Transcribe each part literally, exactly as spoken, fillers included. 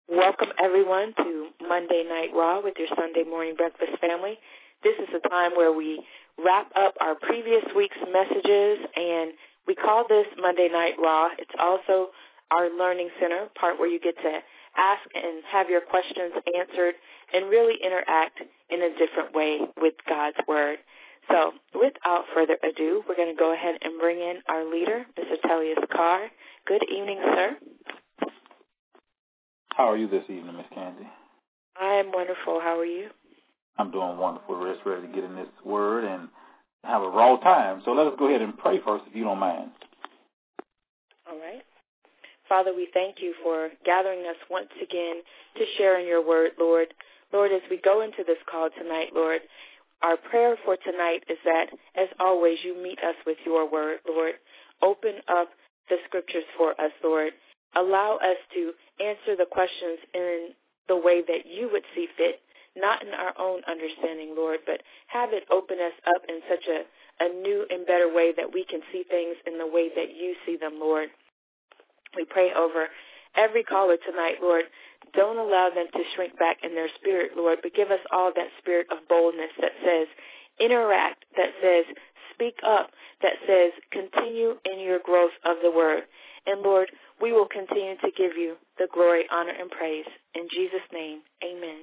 Welcome, everyone, to Monday Night Raw with your Sunday morning breakfast family. This is a time where we wrap up our previous week's messages, and we call this Monday Night Raw. It's also our Learning Center part where you get to ask and have your questions answered and really interact in a different way with God's Word. So without further ado, we're going to go ahead and bring in our leader, Mister Tellius Carr. Good evening, sir. How are you this evening, Miss Candy? I am wonderful. How are you? I'm doing wonderful. We're just ready to get in this word and have a raw time. So let us go ahead and pray first, if you don't mind. All right. Father, we thank you for gathering us once again to share in your word, Lord. Lord, as we go into this call tonight, Lord, our prayer for tonight is that, as always, you meet us with your word, Lord. Open up the scriptures for us, Lord. Allow us to answer the questions in the way that you would see fit, not in our own understanding, Lord, but have it open us up in such a, a new and better way that we can see things in the way that you see them, Lord. We pray over every caller tonight, Lord. Don't allow them to shrink back in their spirit, Lord, but give us all that spirit of boldness that says interact, that says speak up, that says continue in your growth of the word. And, Lord, we will continue to give you the glory, honor, and praise. In Jesus' name, amen.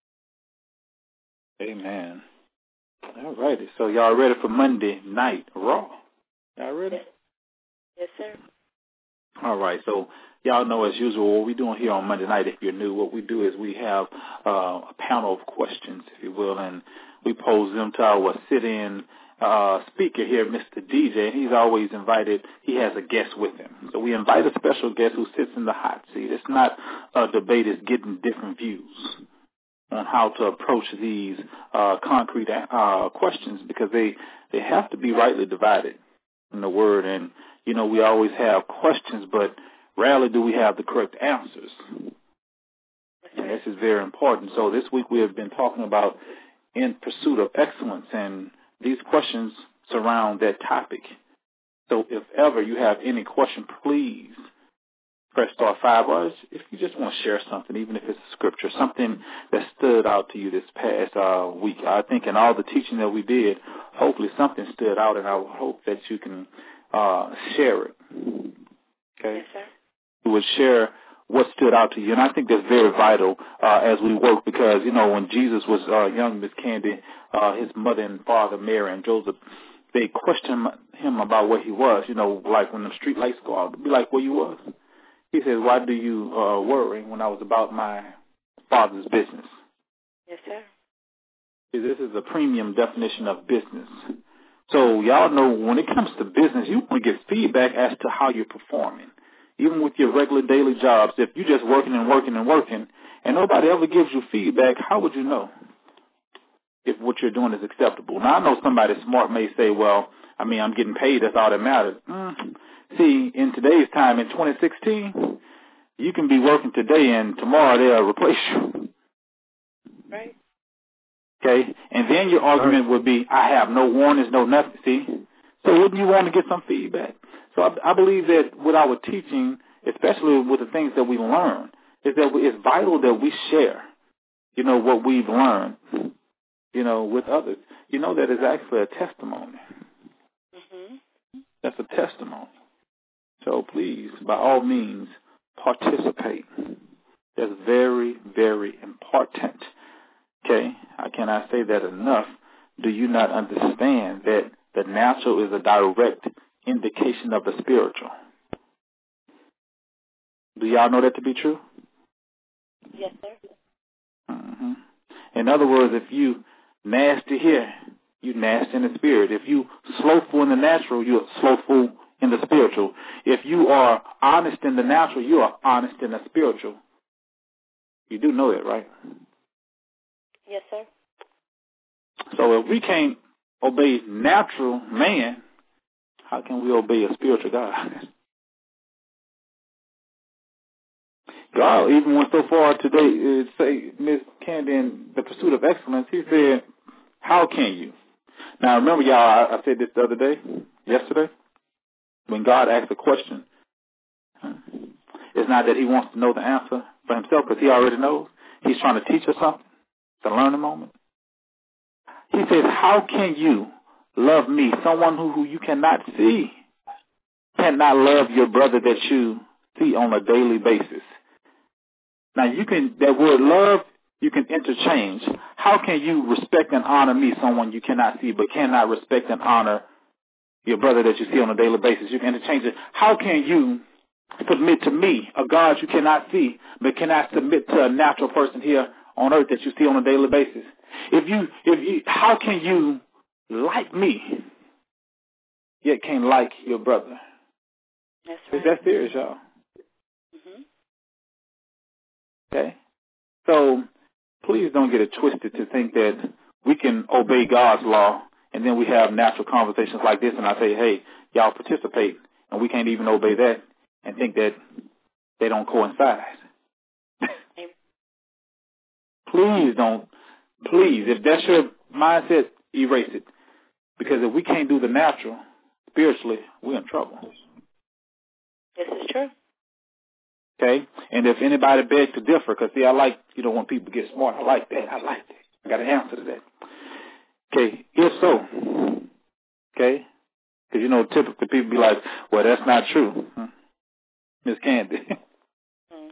Amen. All righty. So y'all ready for Monday Night Raw? Y'all ready? Yes, yes sir. All right. So y'all know, as usual, what we're doing here on Monday night, if you're new, what we do is we have uh, a panel of questions, if you will, and we pose them to our sit-in Uh, speaker here, Mister D J, and he's always invited, he has a guest with him. So we invite a special guest who sits in the hot seat. It's not a debate, it's getting different views on how to approach these uh, concrete uh, questions, because they, they have to be rightly divided in the word. And, you know, we always have questions, but rarely do we have the correct answers. And this is very important. So this week we have been talking about in pursuit of excellence, and these questions surround that topic. So if ever you have any question, please press star five, or if you just want to share something, even if it's a scripture, something that stood out to you this past uh, week. I think in all the teaching that we did, hopefully something stood out, and I hope that you can uh, share it. Okay? Yes, sir. You would share what stood out to you. And I think that's very vital uh, as we work, because, you know, when Jesus was uh, young, Miss Candy, uh, his mother and father, Mary and Joseph, they questioned him about where he was, you know, like when the street lights go out, be like, where you was? He says, why do you uh, worry when I was about my father's business? Yes, sir. See, this is a premium definition of business. So y'all know when it comes to business, you want to get feedback as to how you're performing. Even with your regular daily jobs, if you're just working and working and working and nobody ever gives you feedback, how would you know if what you're doing is acceptable? Now, I know somebody smart may say, well, I mean, I'm getting paid. That's all that matters. Mm. See, in today's time, in twenty sixteen, you can be working today and tomorrow they'll replace you. Right. Okay? And then your argument would be, I have no warnings, no nothing. See? So wouldn't you want to get some feedback? So I, I believe that with our teaching, especially with the things that we learn, is that it's vital that we share, you know, what we've learned, you know, with others. You know, that is actually a testimony. Mm-hmm. That's a testimony. So please, by all means, participate. That's very, very important. Okay? I cannot say that enough. Do you not understand that the natural is a direct indication of the spiritual? Do y'all know that to be true? Yes, sir. Mm-hmm. In other words, if you nasty here, you nasty in the spirit. If you slowful in the natural, you're slowful in the spiritual. If you are honest in the natural, you are honest in the spiritual. You do know that, right? Yes, sir. So if we can't obey natural man, how can we obey a spiritual God? God even went so far today, uh, say, Miss Candy, in the pursuit of excellence, he said, how can you? Now, remember, y'all, I, I said this the other day, yesterday, when God asks a question, it's not that he wants to know the answer, for himself because he already knows. He's trying to teach us something. It's a learning moment. He says, how can you love me, someone who, who you cannot see, cannot love your brother that you see on a daily basis? Now, you can, that word love, you can interchange. How can you respect and honor me, someone you cannot see, but cannot respect and honor your brother that you see on a daily basis? You can interchange it. How can you submit to me, a God you cannot see, but cannot submit to a natural person here on earth that you see on a daily basis? If you, if you, how can you like me, yet can't like your brother? That's right. Is that serious, y'all? Mm-hmm. Okay. So please don't get it twisted to think that we can obey God's law and then we have natural conversations like this and I say, hey, y'all participate, and we can't even obey that and think that they don't coincide. Please don't, please, if that's your mindset, erase it. Because if we can't do the natural, spiritually, we're in trouble. This is true. Okay? And if anybody begs to differ, because, see, I like, you know, when people get smart, I like that. I like that. I got an answer to that. Okay? If so, okay? Because, you know, typically people be like, well, that's not true. Miss Candy. Mm.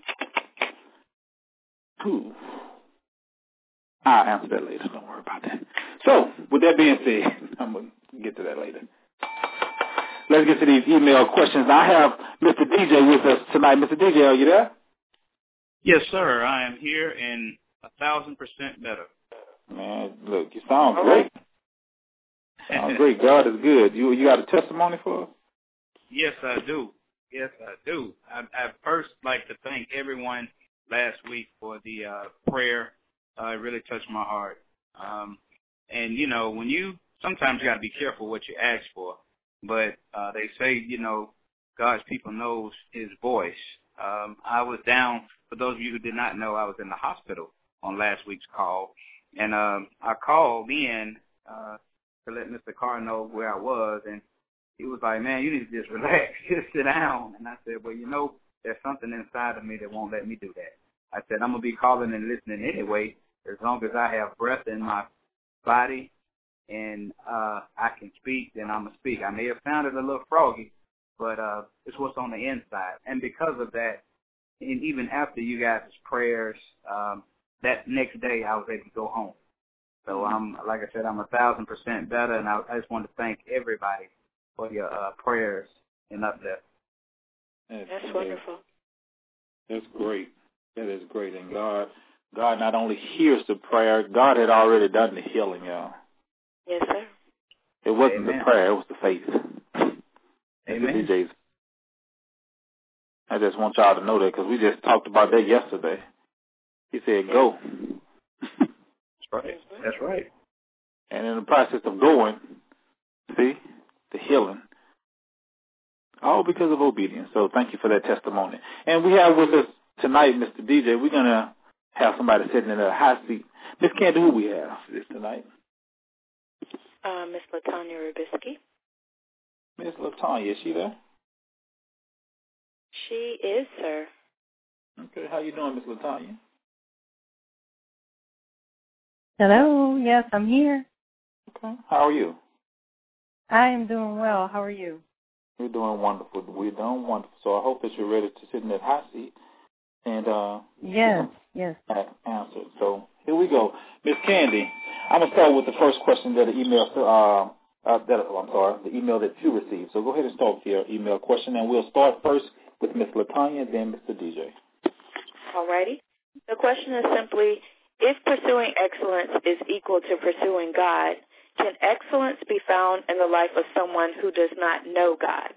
Ooh. I'll answer that later. Don't worry about that. So, with that being said, I'm going to get to that later. Let's get to these email questions. I have Mister D J with us tonight. Mister D J, are you there? Yes, sir. I am here and a thousand percent better. Man, look, you sound great. Sound great. God is good. You you got a testimony for us? Yes, I do. Yes, I do. I, I first like to thank everyone last week for the uh, prayer. Uh, it really touched my heart. Um, and, you know, when you, sometimes you got to be careful what you ask for. But uh, they say, you know, God's people knows his voice. Um, I was down, for those of you who did not know, I was in the hospital on last week's call. And um, I called in uh, to let Mister Carr know where I was. And he was like, man, you need to just relax, just sit down. And I said, well, you know, there's something inside of me that won't let me do that. I said, I'm going to be calling and listening anyway, as long as I have breath in my body and uh, I can speak, then I'm going to speak. I may have sounded a little froggy, but uh, it's what's on the inside. And because of that, and even after you guys' prayers, um, that next day I was able to go home. So I'm, like I said, I'm a thousand percent better, and I, I just want to thank everybody for your uh, prayers and uplift. That's, That's wonderful. That's great. That is great. And God, God not only hears the prayer, God had already done the healing, y'all. Yes, sir. It wasn't Amen. the prayer, it was the faith. Amen. D Js. I just want y'all to know that because we just talked about that yesterday. He said, go. That's right. That's right. And in the process of going, see, the healing, all because of obedience. So thank you for that testimony. And we have with us tonight, Mister D J, we're going to have somebody sitting in a hot seat. Miss Candy, who we have for this tonight? Uh, Miss LaTanya Rubisky. Miss LaTanya, is she there? She is, sir. Okay, how you doing, Miss LaTanya? Hello, yes, I'm here. Okay, how are you? I am doing well. How are you? We're doing wonderful. We're doing wonderful. So I hope that you're ready to sit in that hot seat and uh yes, yes. answer. So here we go. Miss Candy, I'm going to start with the first question that the email, uh, uh, that, oh, I'm sorry, the email that you received. So go ahead and start with your email question, and we'll start first with Miss LaTanya, then Mister D J. All righty. The question is simply, if pursuing excellence is equal to pursuing God, can excellence be found in the life of someone who does not know God?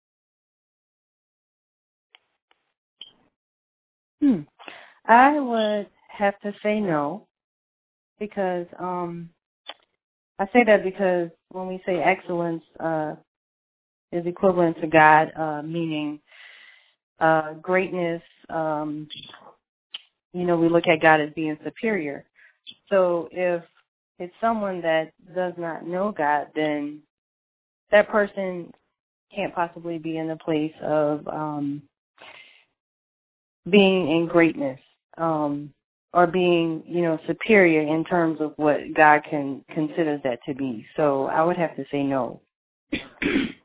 Hmm. I would have to say no, because um, I say that because when we say excellence uh, is equivalent to God, uh, meaning uh, greatness, um, you know, we look at God as being superior. So if it's someone that does not know God, then that person can't possibly be in the place of um, being in greatness, um, or being, you know, superior in terms of what God can considers that to be. So I would have to say no. Okay.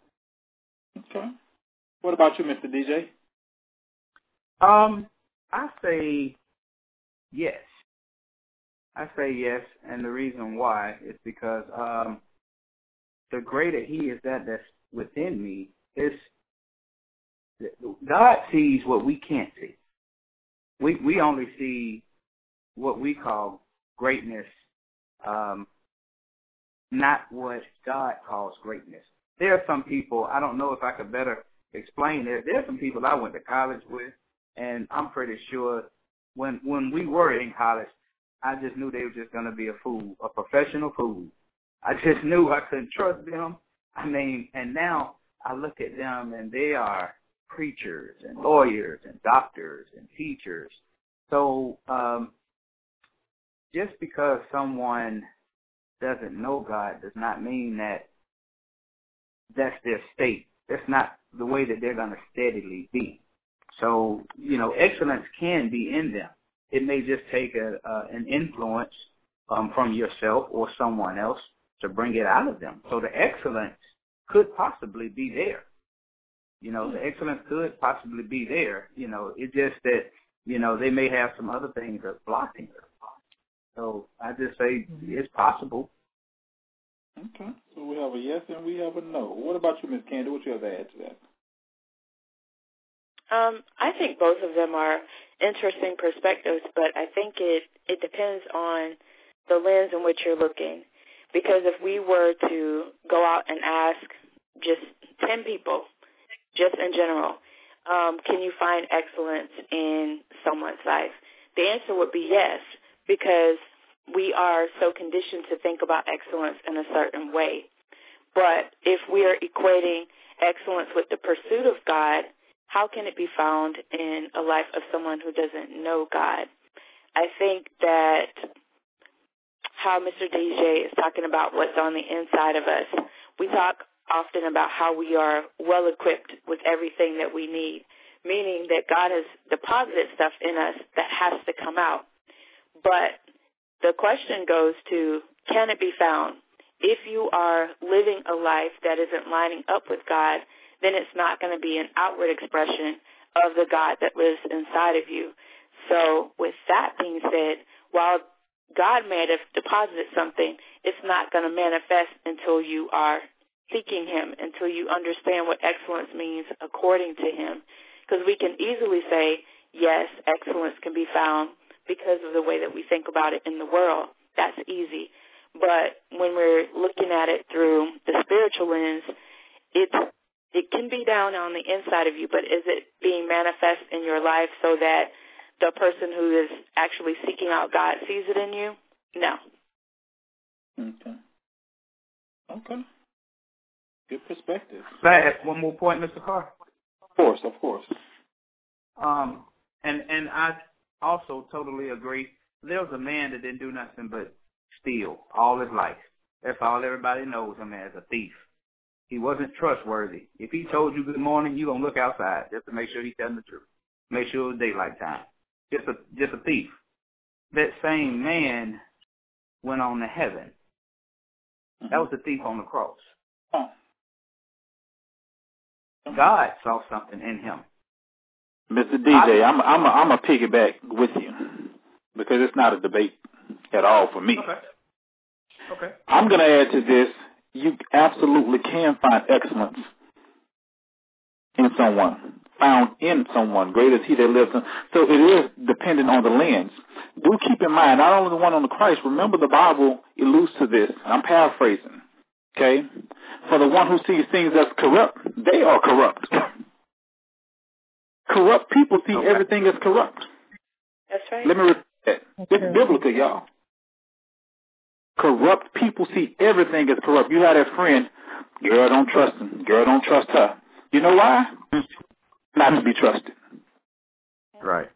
What about you, Mister D J? Um, I say yes. I say yes, and the reason why is because um, the greater He is that that's within me, is God sees what we can't see. We we only see what we call greatness, um, not what God calls greatness. There are some people, I don't know if I could better explain it. There are some people I went to college with, and I'm pretty sure when when we were in college, I just knew they were just going to be a fool, a professional fool. I just knew I couldn't trust them. I mean, and now I look at them, and they are preachers and lawyers and doctors and teachers. So um, just because someone doesn't know God does not mean that that's their state. That's not the way that they're going to steadily be. So, you know, excellence can be in them. It may just take a, uh, an influence um, from yourself or someone else to bring it out of them. So the excellence could possibly be there. You know, the excellence could possibly be there. You know, it's just that, you know, they may have some other things that's blocking it. So I just say it's possible. Okay. So we have a yes and we have a no. What about you, Miz Candy? What you have to add to that? Um, I think both of them are interesting perspectives, but I think it, it depends on the lens in which you're looking. Because if we were to go out and ask just ten people, just in general, um, can you find excellence in someone's life? The answer would be yes, because we are so conditioned to think about excellence in a certain way. But if we are equating excellence with the pursuit of God, how can it be found in a life of someone who doesn't know God? I think that how Mister D J is talking about what's on the inside of us, we talk often about how we are well-equipped with everything that we need, meaning that God has deposited stuff in us that has to come out. But the question goes to, can it be found? If you are living a life that isn't lining up with God, then it's not going to be an outward expression of the God that lives inside of you. So with that being said, while God may have deposited something, it's not going to manifest until you are seeking Him, until you understand what excellence means according to Him. Because we can easily say, yes, excellence can be found because of the way that we think about it in the world. That's easy. But when we're looking at it through the spiritual lens, it's it can be down on the inside of you, but is it being manifest in your life so that the person who is actually seeking out God sees it in you? No. Okay. Okay. Good perspective. Can I add one more point, Mister Carr? Of course, of course. Um, and, and I also totally agree. There was a man that didn't do nothing but steal all his life. That's all everybody knows him as, a thief. He wasn't trustworthy. If he told you good morning, you're going to look outside just to make sure he's telling the truth. Make sure it was daylight time. Just a, just a thief. That same man went on to heaven. Mm-hmm. That was the thief on the cross. Oh. God saw something in him. Mister D J, I'm I'm a, I'm a piggyback with you because it's not a debate at all for me. Okay. Okay. I'm going to add to this. You absolutely can find excellence in someone, found in someone. Greater is He that lives in. So it is dependent on the lens. Do keep in mind, not only the one on the Christ. Remember, the Bible alludes to this. I'm paraphrasing. Okay, for the one who sees things as corrupt, they are corrupt. Corrupt people see okay. everything as corrupt. That's right. Let me repeat that. It's biblical, y'all. Corrupt people see everything as corrupt. You have that friend, girl, don't trust him. Girl, don't trust her. You know why? Not to be trusted. Right.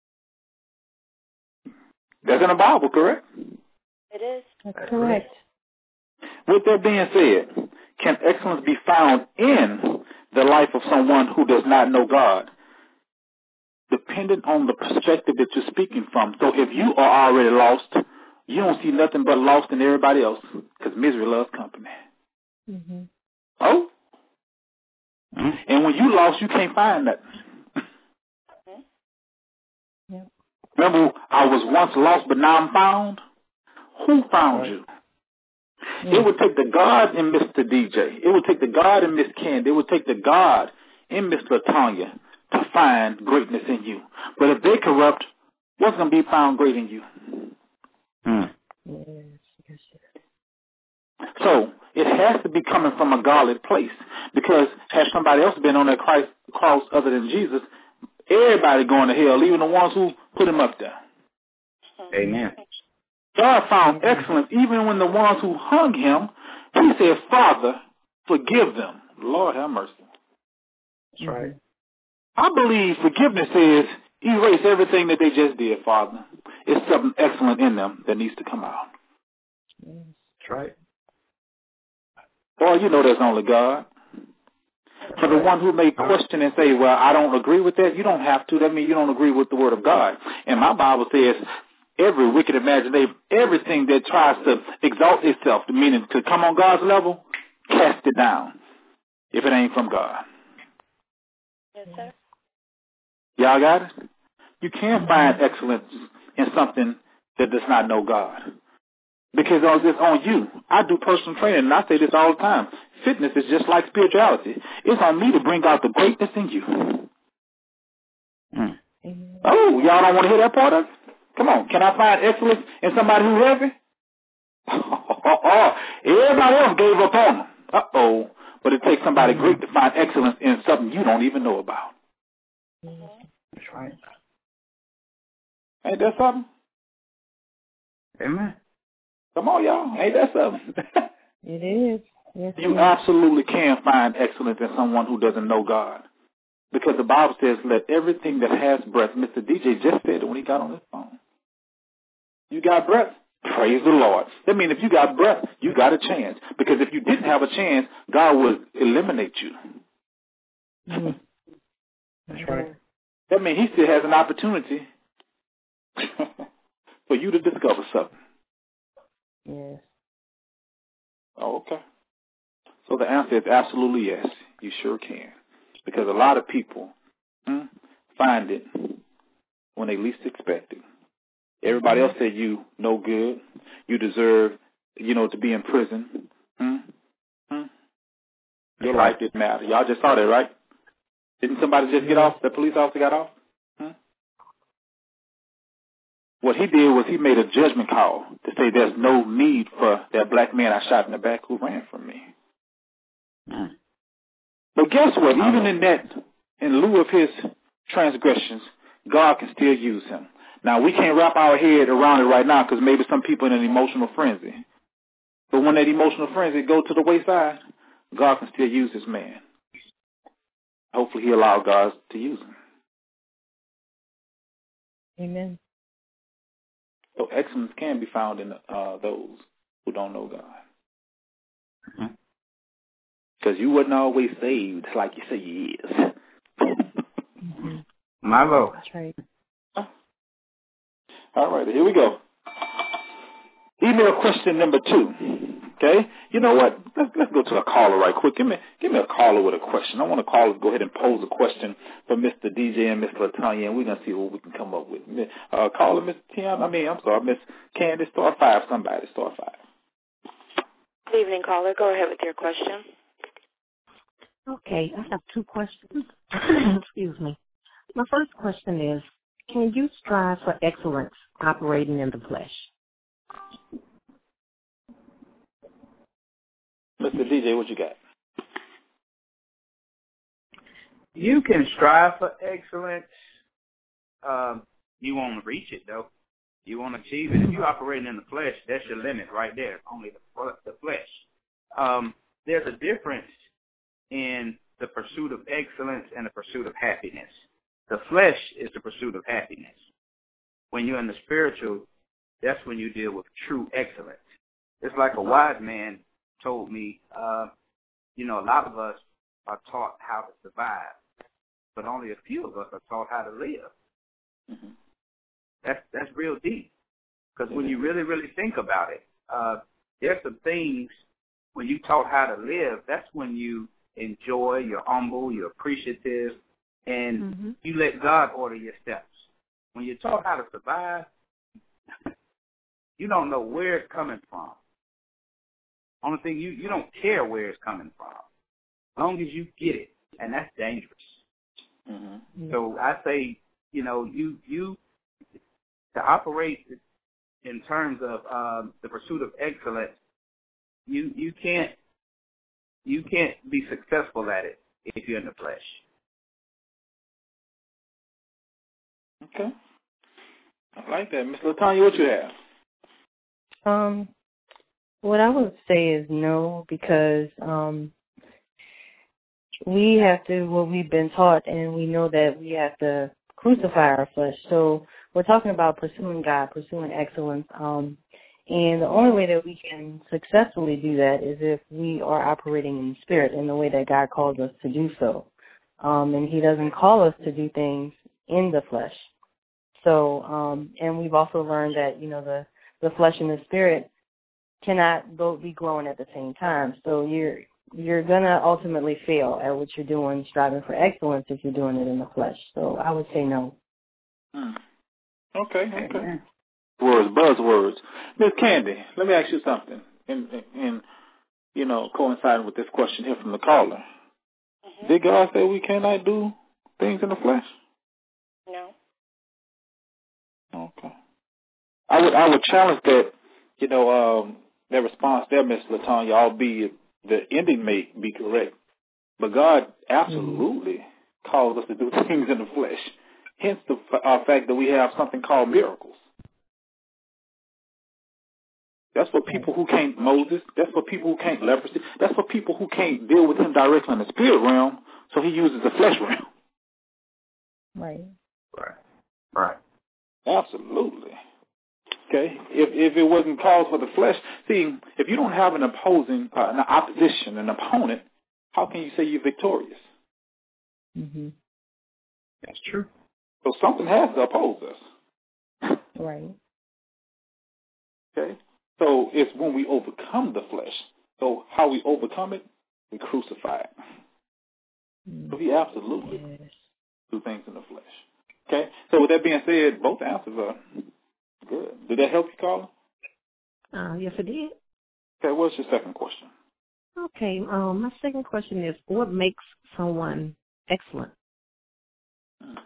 That's in the Bible, correct? It is. That's correct. With that being said, can excellence be found in the life of someone who does not know God? The dependent on the perspective that you're speaking from. So if you are already lost, you don't see nothing but lost in everybody else, because misery loves company. Mm-hmm. Oh? Mm-hmm. And when you lost, you can't find nothing. Yep. Remember, I was once lost, but now I'm found? Who found right. you? Mm-hmm. It would take the God in Mister D J. It would take the God in Miss Candy. It would take the God in Miss LaTanya to find greatness in you. But if they corrupt, what's going to be found great in you? Mm. Yes, yes, yes. So it has to be coming from a godly place, because had somebody else been on that Christ cross other than Jesus, everybody going to hell, even the ones who put him up there. Amen. God found excellence even when the ones who hung him, he said, Father, forgive them. Lord have mercy. That's right. I believe forgiveness is erase everything that they just did, Father. It's something excellent in them that needs to come out. That's right. Boy, you know there's only God. For the one who may question and say, well, I don't agree with that, you don't have to. That means you don't agree with the word of God. And my Bible says every wicked imagination, everything that tries to exalt itself, meaning to come on God's level, cast it down if it ain't from God. Yes, sir. Y'all got it? You can't find excellence in something that does not know God. Because it's on you. I do personal training, and I say this all the time. Fitness is just like spirituality. It's on me to bring out the greatness in you. Mm. Oh, y'all don't want to hear that part of it? Come on. Can I find excellence in somebody who's heavy? Oh, everybody else gave up on them. Uh-oh. But it takes somebody great to find excellence in something you don't even know about. That's right. Ain't that something? Amen. Come on, y'all. Ain't that something? It is. Yes, you it absolutely can find excellence in someone who doesn't know God. Because the Bible says, let everything that has breath. Mister D J just said it when he got on his phone. You got breath? Praise the Lord. That means if you got breath, you got a chance. Because if you didn't have a chance, God would eliminate you. Mm. That's right. That means he still has an opportunity for you to discover something. Yes. Oh, okay. So the answer is absolutely yes. You sure can. Because a lot of people hmm, find it when they least expect it. Everybody else said you no good. You deserve, you know, to be in prison. Hmm? Hmm? Your right. life didn't matter. Y'all just saw that, right? Didn't somebody just get off? The police officer got off? Hmm? What he did was he made a judgment call to say there's no need for that black man I shot in the back who ran from me. Mm. But guess what? Even in that, in lieu of his transgressions, God can still use him. Now, we can't wrap our head around it right now because maybe some people in an emotional frenzy. But when that emotional frenzy goes to the wayside, God can still use his man. Hopefully he allows God to use him. Amen. So excellence can be found in uh, those who don't know God. Because you wasn't always saved like you say you is. Mm-hmm. My Lord. That's right. All right, here we go. Email question number two. Okay, you know what? Let's let's go to a caller right quick. Give me give me a caller with a question. I want a caller to go ahead and pose a question for Mister D J and Miss LaTanya, and we're gonna see what we can come up with. Uh, caller, Miss Tim. I mean, I'm sorry, Miss Candy. Star five. Somebody. Star five. Good evening, caller. Go ahead with your question. Okay, I have two questions. Excuse me. My first question is, can you strive for excellence operating in the flesh? Mister D J, what you got? You can strive for excellence. Um, you want to reach it, though. You want to achieve it. If you're operating in the flesh, that's your limit right there, only the, the flesh. Um, there's a difference in the pursuit of excellence and the pursuit of happiness. The flesh is the pursuit of happiness. When you're in the spiritual, that's when you deal with true excellence. It's like a wise man told me, uh, you know, a lot of us are taught how to survive, but only a few of us are taught how to live. Mm-hmm. That's that's real deep. Because when you really, really think about it, uh, there's some things when you taught how to live, that's when you enjoy, you're humble, you're appreciative, and mm-hmm. you let God order your steps. When you're taught how to survive, you don't know where it's coming from. Only thing, you, you don't care where it's coming from, as long as you get it, and that's dangerous. Mm-hmm. So I say, you know, you you to operate in terms of um, the pursuit of excellence, you you can't you can't be successful at it if you're in the flesh. Okay, I like that, Miss LaTanya. What you have? Um, what I would say is no, because um, we have to. What we've been taught, and we know that we have to crucify our flesh. So we're talking about pursuing God, pursuing excellence. Um, and the only way that we can successfully do that is if we are operating in the Spirit in the way that God calls us to do so. Um, and He doesn't call us to do things in the flesh. So, um, and we've also learned that, you know, the, the flesh and the Spirit cannot both be growing at the same time. So you're you're going to ultimately fail at what you're doing, striving for excellence, if you're doing it in the flesh. So I would say no. Hmm. Okay, okay. Words, buzzwords. Miss Candy, let me ask you something. And, and you know, coinciding with this question here from the caller. Mm-hmm. Did God say we cannot do things in the flesh? No. Okay. I would I would challenge that, you know, um, their response there, Miss LaTanya, albeit the ending may be correct, but God absolutely mm-hmm. calls us to do things in the flesh. Hence the uh, fact that we have something called miracles. That's for people who can't Moses. That's for people who can't leprosy. That's for people who can't deal with him directly in the spirit realm, so he uses the flesh realm. Right. Right. Right. Absolutely. Okay. If if it wasn't called for the flesh, see, if you don't have an opposing, uh, an opposition, an opponent, how can you say you're victorious? Mm-hmm. That's true. So something has to oppose us. Right. Okay. So it's when we overcome the flesh. So how we overcome it, we crucify it. Mm. So he absolutely yes. do things in the flesh. Okay. So with that being said, both answers are good. Did that help you, Carla? Uh, yes, it did. Okay. What's your second question? Okay. Um, my second question is, what makes someone excellent? Hmm.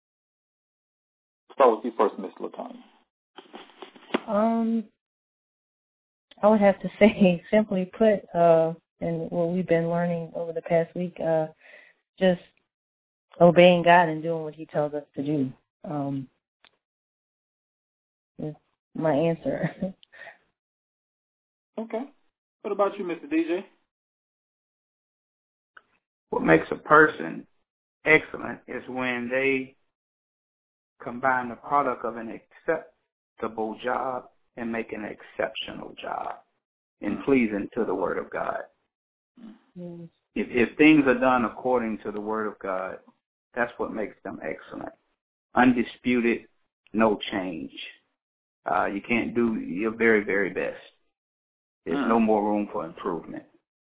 Start with you first, Miss LaTanya. Um. I would have to say, simply put, uh, and what we've been learning over the past week, uh, just obeying God and doing what He tells us to do. Um, is my answer. Okay. What about you, Mister D J? What makes a person excellent is when they combine the product of an acceptable job and make an exceptional job in pleasing to the Word of God. Yes. If, if things are done according to the Word of God, that's what makes them excellent. Undisputed, no change. Uh, you can't do your very, very best. There's mm. no more room for improvement.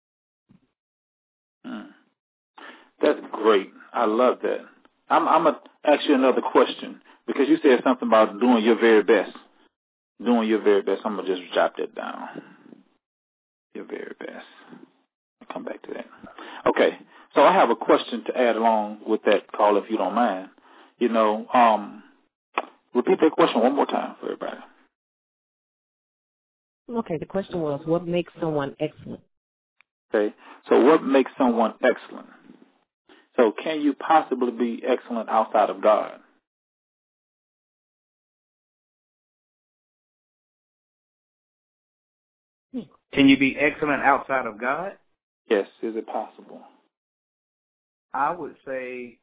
Mm. That's great. I love that. I'm, I'm going to ask you another question because you said something about doing your very best. Doing your very best. I'm going to just jot that down. Your very best. I'll come back to that. Okay. So I have a question to add along with that call, if you don't mind. You know, um, repeat that question one more time for everybody. Okay. The question was, what makes someone excellent? Okay. So what makes someone excellent? So can you possibly be excellent outside of God? Can you be excellent outside of God? Yes. Is it possible? I would say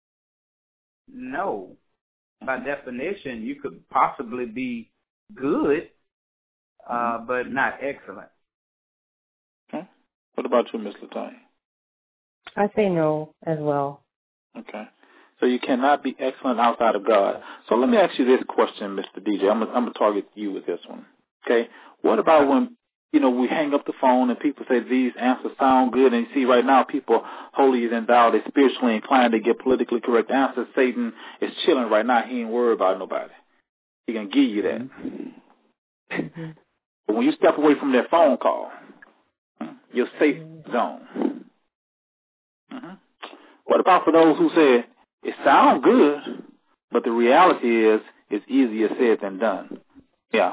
no. By definition, you could possibly be good, uh, mm-hmm. but not excellent. Okay. What about you, Miss LaTanya? I say no as well. Okay. So you cannot be excellent outside of God. So let me ask you this question, Mister D J. I'm going to target you with this one. Okay? What about when, you know, we hang up the phone and people say these answers sound good, and you see right now people holier than thou, they're spiritually inclined to get politically correct answers. Satan is chilling right now. He ain't worried about nobody. He can give you that. Mm-hmm. But when you step away from that phone call, your safe zone. Mm-hmm. What about for those who said, it sounds good, but the reality is it's easier said than done? Yeah.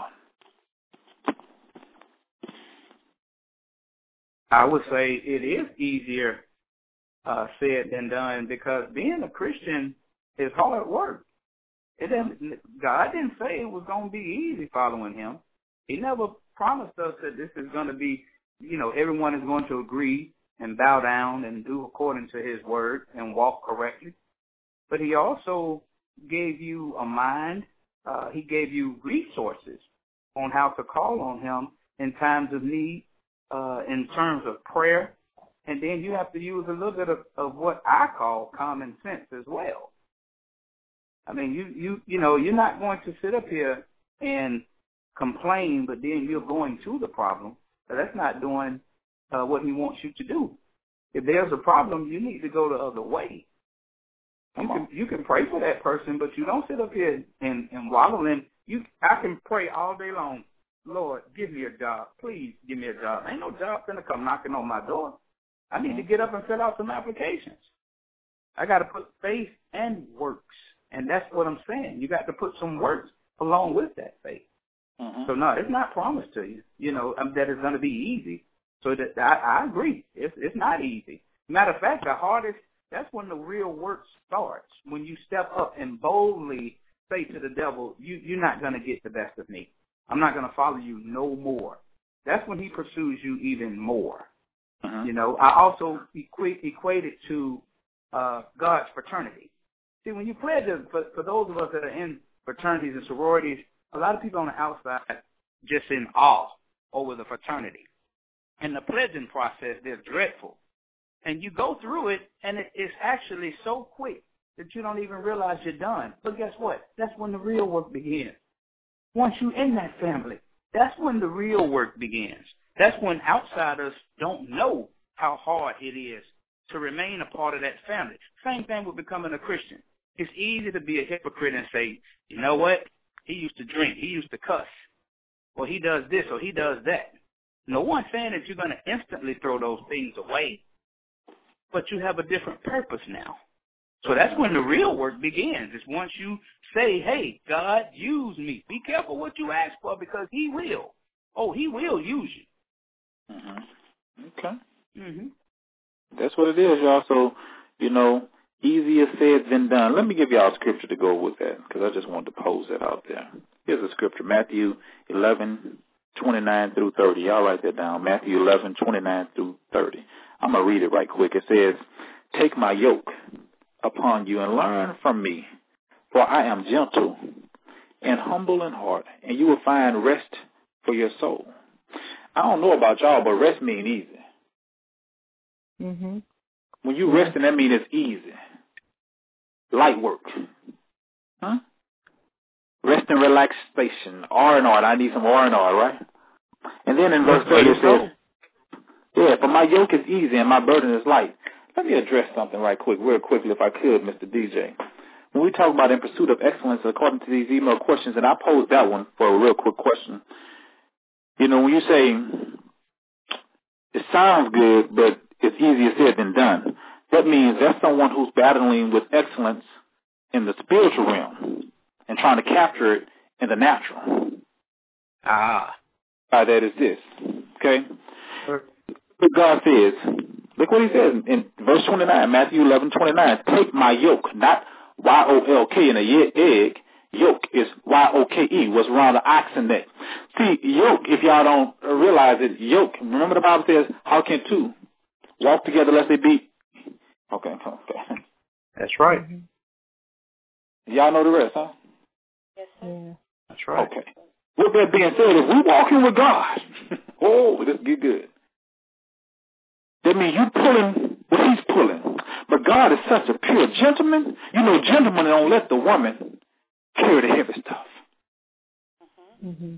I would say it is easier uh, said than done, because being a Christian is hard work. It didn't, God didn't say it was going to be easy following him. He never promised us that this is going to be, you know, everyone is going to agree and bow down and do according to his word and walk correctly. But he also gave you a mind. Uh, he gave you resources on how to call on him in times of need, uh, in terms of prayer. And then you have to use a little bit of, of what I call common sense as well. I mean, you, you, you know, you're not going to sit up here and complain, but then you're going to the problem. So that's not doing uh, what he wants you to do. If there's a problem, you need to go the other way. You can, you can pray for that person, but you don't sit up here and, and wallow in. You, I can pray all day long. Lord, give me a job. Please give me a job. Ain't no job going to come knocking on my door. I need to get up and fill out some applications. I got to put faith and works, and that's what I'm saying. You got to put some works along with that faith. Mm-hmm. So, no, it's not promised to you, you know, um, that it's going to be easy. So that I, I agree. It's, it's not easy. Matter of fact, the hardest, that's when the real work starts, when you step up and boldly say to the devil, you, you're not going to get the best of me. I'm not going to follow you no more. That's when he pursues you even more. Uh-huh. You know, I also equate, equate it to uh, God's fraternity. See, when you pledge, for, for those of us that are in fraternities and sororities, a lot of people on the outside just in awe over the fraternity. And the pledging process, they're dreadful. And you go through it, and it, it's actually so quick that you don't even realize you're done. But guess what? That's when the real work begins. Once you're in that family, that's when the real work begins. That's when outsiders don't know how hard it is to remain a part of that family. Same thing with becoming a Christian. It's easy to be a hypocrite and say, you know what? He used to drink. He used to cuss. Or he does this or he does that. No one's saying that you're going to instantly throw those things away, but you have a different purpose now. So that's when the real work begins. It's once you say, hey, God, use me. Be careful what you ask for, because he will. Oh, he will use you. Mm-hmm. Okay. Mm-hmm. That's what it is, y'all. So, you know, easier said than done. Let me give y'all a scripture to go with that, because I just wanted to pose that out there. Here's a scripture, Matthew eleven, twenty-nine through thirty. Y'all write that down, Matthew eleven, twenty-nine through thirty. I'm going to read it right quick. It says, take my yoke upon you and learn from me, for I am gentle and humble in heart, and you will find rest for your soul. I don't know about y'all, but rest means easy. Mm-hmm. When you resting, that means it's easy. Light work. Huh? Rest and relaxation. R and R. I need some R and R, right? And then in verse thirty it says, yeah, for my yoke is easy and my burden is light. Let me address something right quick, real quickly, if I could, Mister D J. When we talk about in pursuit of excellence, according to these email questions, and I posed that one for a real quick question. You know, when you say it sounds good, but it's easier said than done, that means that's someone who's battling with excellence in the spiritual realm and trying to capture it in the natural. Ah. Uh, that is this, okay? What God says, look what he says in verse twenty-nine, Matthew eleven, twenty-nine, take my yoke, not Y O L K in a egg. Yoke is Y O K E, what's around the oxen neck. See, yoke, if y'all don't realize it, yoke, remember the Bible says, how can two walk together lest they be? Okay, okay. That's right. Y'all know the rest, huh? Yes, sir. That's right. Okay. With that being said, if we walking with God, oh, this get good. That means you pulling what he's pulling. But God is such a pure gentleman. You know, gentlemen don't let the woman carry the heavy stuff. Mm-hmm.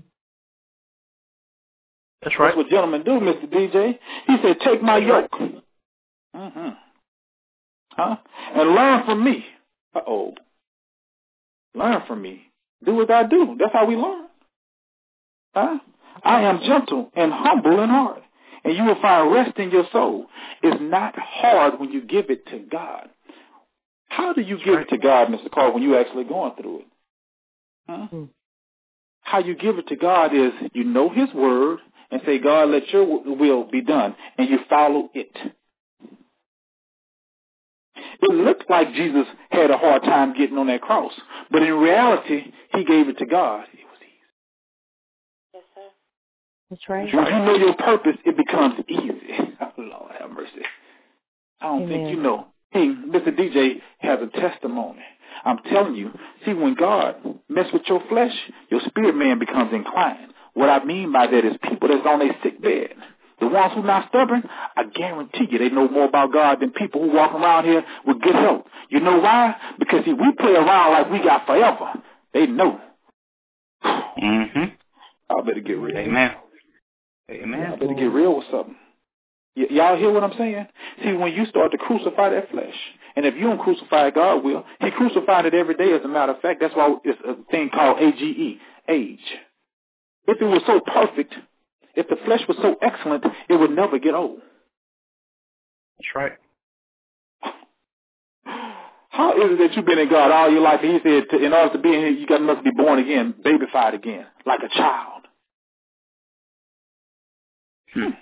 That's right. That's what gentlemen do, Mister D J. He said, take my yoke. Mm-hmm. Huh? And learn from me. Uh-oh. Learn from me. Do as I do. That's how we learn. Huh? I am gentle and humble in heart, and you will find rest in your soul. It's not hard when you give it to God. How do you give it to God, Mister Carl, when you're actually going through it? Huh? Hmm. How you give it to God is you know his word and say, God, let your will be done, and you follow it. It looked like Jesus had a hard time getting on that cross, but in reality, he gave it to God. It was easy. Yes, sir. That's right. When you know your purpose, it becomes easy. Oh, Lord have mercy. I don't Amen. think you know. Hey, Mister D J has a testimony. I'm telling you, see, when God messes with your flesh, your spirit man becomes inclined. What I mean by that is people that's on their sick bed. The ones who not stubborn, I guarantee you they know more about God than people who walk around here with good health. You know why? Because see, we play around like we got forever. They know. Mm-hmm. I better get real. Amen. Amen. I better get real with something. Y- y'all hear what I'm saying? See, when you start to crucify that flesh, and if you don't crucify, God will. He crucified it every day, as a matter of fact. That's why it's a thing called A G E, age. If it was so perfect, if the flesh was so excellent, it would never get old. That's right. How is it that you've been in God all your life, and he said, to, in order to be in here, you got must be born again, babyfied again, like a child? Hmm.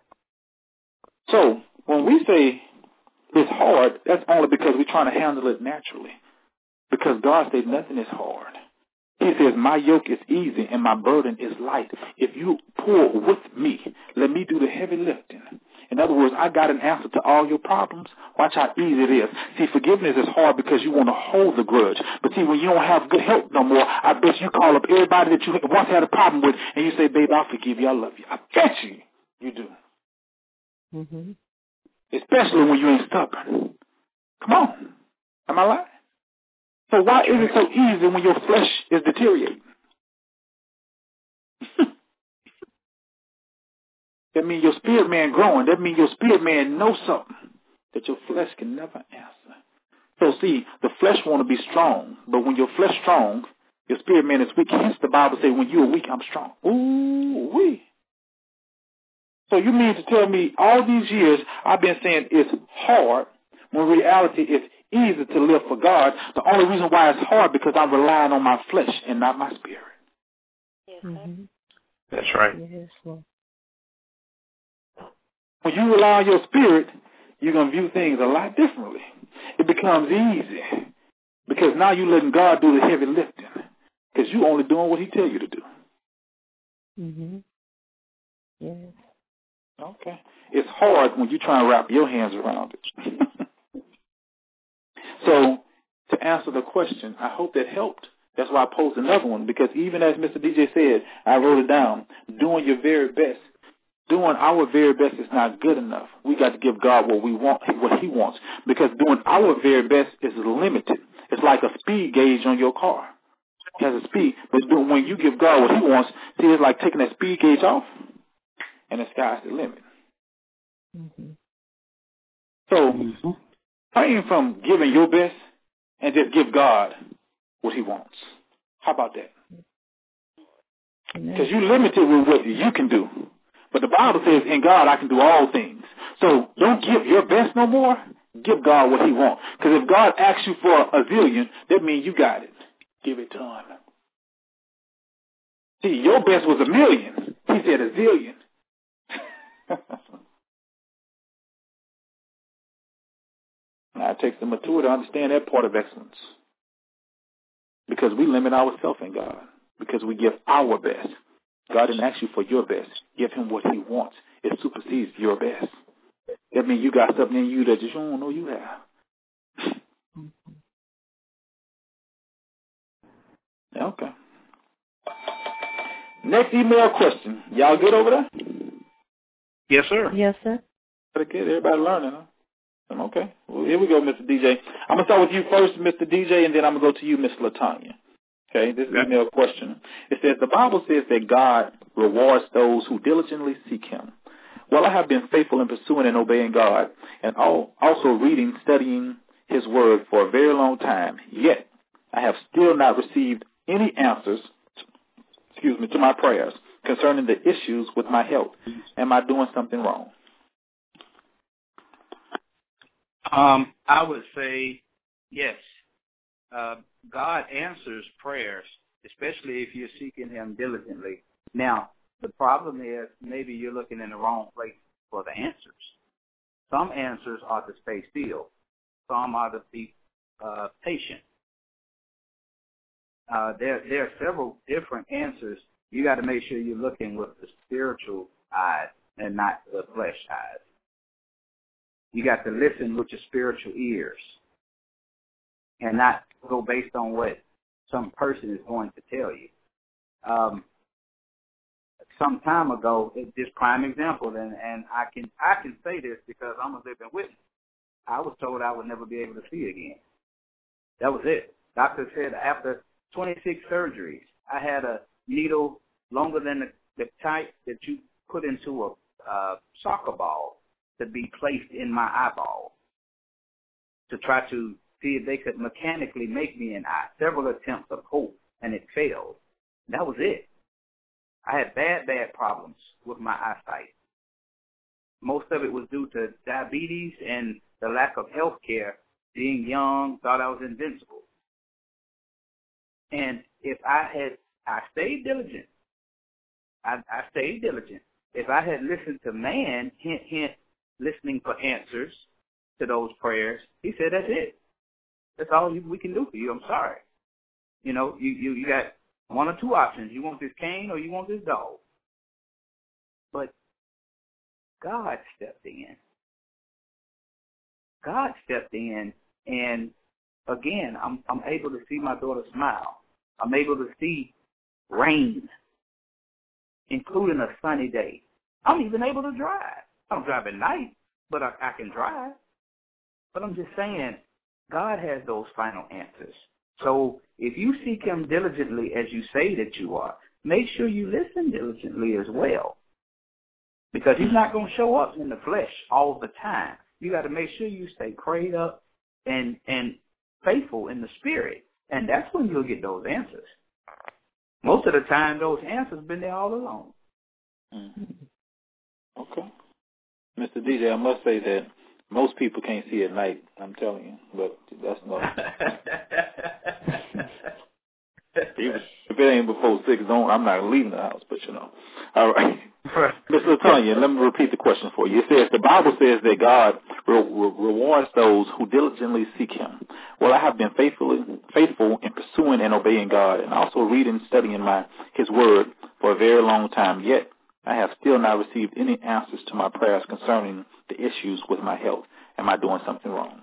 So, when we say it's hard, that's only because we're trying to handle it naturally. Because God said nothing is hard. He says, my yoke is easy and my burden is light. If you pull with me, let me do the heavy lifting. In other words, I got an answer to all your problems. Watch how easy it is. See, forgiveness is hard because you want to hold the grudge. But see, when you don't have good health no more, I bet you call up everybody that you once had a problem with and you say, babe, I'll forgive you. I love you. I bet you you do. Mm-hmm. Especially when you ain't stubborn. Come on. Am I lying? So why is it so easy when your flesh is deteriorating? That means your spirit man growing. That means your spirit man knows something that your flesh can never answer. So see, the flesh want to be strong, but when your flesh strong, your spirit man is weak. Hence the Bible says, when you are weak, I'm strong. Ooh, wee. So you mean to tell me all these years I've been saying it's hard, when in reality it's easy to live for God. The only reason why it's hard because I'm relying on my flesh and not my spirit. Yes, Mm-hmm. That's right. Yes, Lord. When you rely on your spirit, you're going to view things a lot differently. It becomes easy because now you're letting God do the heavy lifting because you're only doing what he tell you to do. Mm-hmm. Yes. Okay. It's hard when you try and wrap your hands around it. So, to answer the question, I hope that helped. That's why I posed another one, because even as Mister D J said, I wrote it down, doing your very best. Doing our very best is not good enough. We got to give God what we want, what he wants, because doing our very best is limited. It's like a speed gauge on your car. It has a speed, but when you give God what he wants, see, it's like taking that speed gauge off, and the sky's the limit. Mm-hmm. So, mm-hmm. praying from giving your best and just give God what he wants. How about that? Because you're limited with what you can do. But the Bible says, in God I can do all things. So don't give your best no more. Give God what he wants. Because if God asks you for a zillion, that means you got it. Give it to him. See, your best was a million. He said a zillion. Now it takes the maturity to understand that part of excellence. Because we limit ourselves in God. Because we give our best. God didn't ask you for your best. Give him what he wants. It supersedes your best. That means you got something in you that you don't know you have. Okay. Next email question. Y'all good over there? Yes, sir. Yes, sir. Pretty good. Everybody learning, huh? Okay. Well, here we go, Mister D J. I'm going to start with you first, Mister D J, and then I'm going to go to you, Miss LaTanya. Okay, this is an email question. It says, the Bible says that God rewards those who diligently seek him. Well, I have been faithful in pursuing and obeying God and also reading, studying his word for a very long time. Yet, I have still not received any answers, excuse me, to my prayers concerning the issues with my health. Am I doing something wrong? Um, I would say yes. Uh, God answers prayers, especially if you're seeking him diligently. Now, the problem is maybe you're looking in the wrong place for the answers. Some answers are to stay still. Some are to be uh, patient. Uh, there, there are several different answers. You got to make sure you're looking with the spiritual eyes and not the flesh eyes. You got to listen with your spiritual ears and not go based on what some person is going to tell you. Um, some time ago, it, this prime example, and, and I can I can say this because I'm a living witness. I was told I would never be able to see again. That was it. Doctor said after twenty-six surgeries, I had a needle longer than the, the type that you put into a uh, soccer ball to be placed in my eyeball to try to see if they could mechanically make me an eye. Several attempts of hope, and it failed. That was it. I had bad, bad problems with my eyesight. Most of it was due to diabetes and the lack of health care. Being young, thought I was invincible. And if I had, I stayed diligent. I, I stayed diligent. If I had listened to man, hint, hint, listening for answers to those prayers, he said, that's it. That's all we can do for you. I'm sorry. You know, you, you, you got one or two options. You want this cane or you want this dog. But God stepped in. God stepped in, and again, I'm, I'm able to see my daughter smile. I'm able to see rain, including a sunny day. I'm even able to drive. I don't drive at night, but I, I can drive. But I'm just saying, God has those final answers. So if you seek him diligently as you say that you are, make sure you listen diligently as well. Because he's not going to show up in the flesh all the time. You got to make sure you stay prayed up and, and faithful in the spirit. And that's when you'll get those answers. Most of the time, those answers been there all along. Mm-hmm. Okay. Mister D J, I must say that most people can't see at night, I'm telling you, but that's not. Even if it ain't before six, don't, I'm not leaving the house, but you know. All right. Miss LaTanya, let me repeat the question for you. It says, the Bible says that God re- re- rewards those who diligently seek him. Well, I have been faithfully, faithful in pursuing and obeying God and also reading and studying my his word for a very long time, yet I have still not received any answers to my prayers concerning the issues with my health. Am I doing something wrong?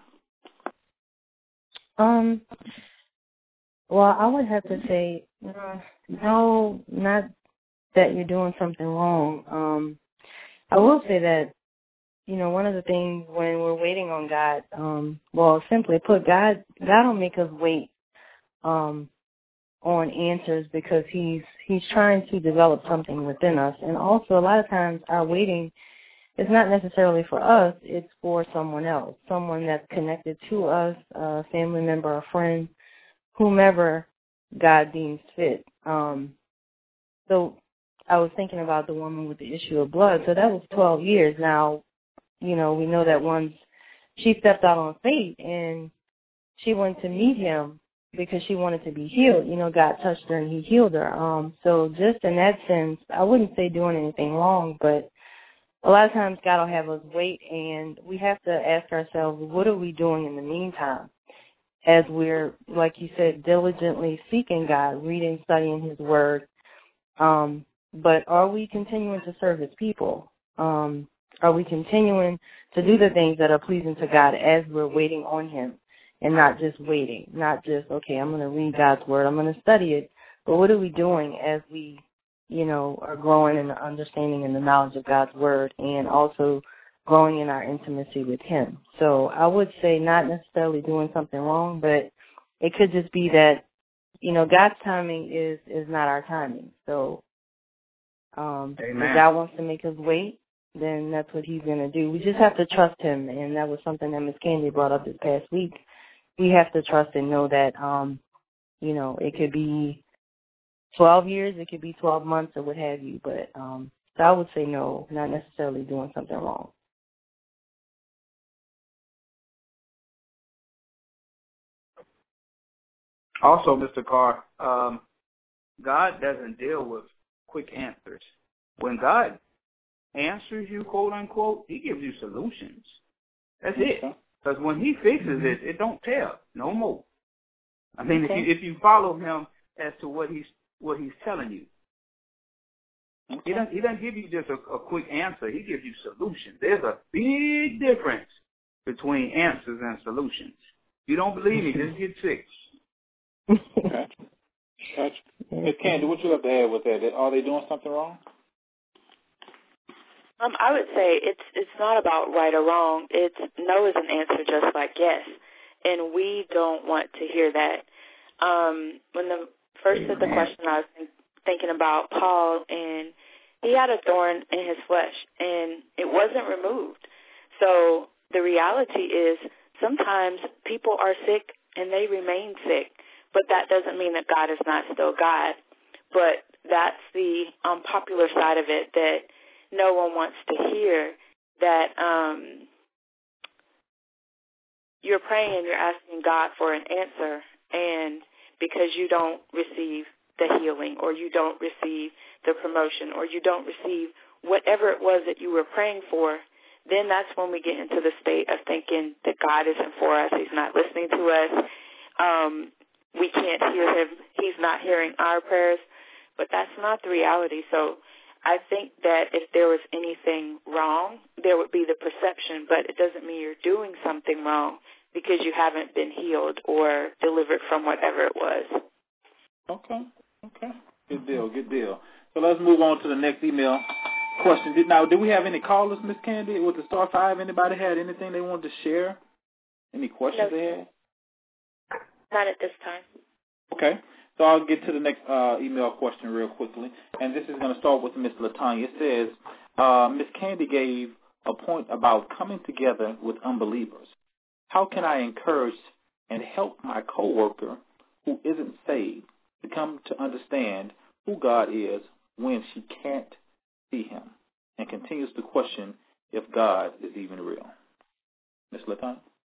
Um. Well, I would have to say, uh, no, not that you're doing something wrong. Um, I will say that, you know, one of the things when we're waiting on God, um, well, simply put, God, God will make us wait um, on answers because He's He's trying to develop something within us, and also a lot of times our waiting is not necessarily for us; it's for someone else, someone that's connected to us, a family member, a friend, whomever God deems fit. Um, so I was thinking about the woman with the issue of blood. So that was twelve years. Now, you know, we know that once she stepped out on faith and she went to meet him because she wanted to be healed. You know, God touched her and he healed her. Um, so just in that sense, I wouldn't say doing anything wrong, but a lot of times God will have us wait, and we have to ask ourselves, what are we doing in the meantime? As we're, like you said, diligently seeking God, reading, studying his word. Um, but are we continuing to serve his people? Um, are we continuing to do the things that are pleasing to God as we're waiting on him and not just waiting, not just, okay, I'm going to read God's word, I'm going to study it, but what are we doing as we, you know, are growing in the understanding and the knowledge of God's word and also growing in our intimacy with him. So I would say not necessarily doing something wrong, but it could just be that, you know, God's timing is, is not our timing. So um, if God wants to make us wait, then that's what he's going to do. We just have to trust him, and that was something that Miz Candy brought up this past week. We have to trust and know that, um, you know, it could be twelve years, it could be twelve months or what have you, but um, so I would say no, not necessarily doing something wrong. Also, Mister Carr, um, God doesn't deal with quick answers. When God answers you, quote unquote, he gives you solutions. That's it. Because when he fixes it, it don't tell no more. I mean, okay. if you if you follow him as to what he's what he's telling you, okay. he doesn't he doesn't give you just a, a quick answer. He gives you solutions. There's a big difference between answers and solutions. If you don't believe me, just get sick. Gotcha. Gotcha. Miz Candy, what you have to add with that? Are they doing something wrong? Um, I would say it's it's not about right or wrong. It's no is an answer just like yes, and we don't want to hear that. Um, when the first said the question, I was think, thinking about Paul, and he had a thorn in his flesh, and it wasn't removed. So the reality is sometimes people are sick and they remain sick, but that doesn't mean that God is not still God. But that's the unpopular side of it that no one wants to hear, that um, you're praying and you're asking God for an answer, and because you don't receive the healing or you don't receive the promotion or you don't receive whatever it was that you were praying for, then that's when we get into the state of thinking that God isn't for us. He's not listening to us. Um, we can't hear him. He's not hearing our prayers. But that's not the reality. So I think that if there was anything wrong, there would be the perception, but it doesn't mean you're doing something wrong because you haven't been healed or delivered from whatever it was. Okay, okay. Good deal, good deal. So let's move on to the next email question. Did, now, do we have any callers, Miz Candy, with the Star five? Anybody had anything they wanted to share? Any questions no, they had? Not at this time. Okay. So I'll get to the next uh, email question real quickly. And this is going to start with Miss Latanya. It says, uh, Miss Candy gave a point about coming together with unbelievers. How can I encourage and help my coworker who isn't saved to come to understand who God is when she can't see him and continues to question if God is even real? Miss Latanya?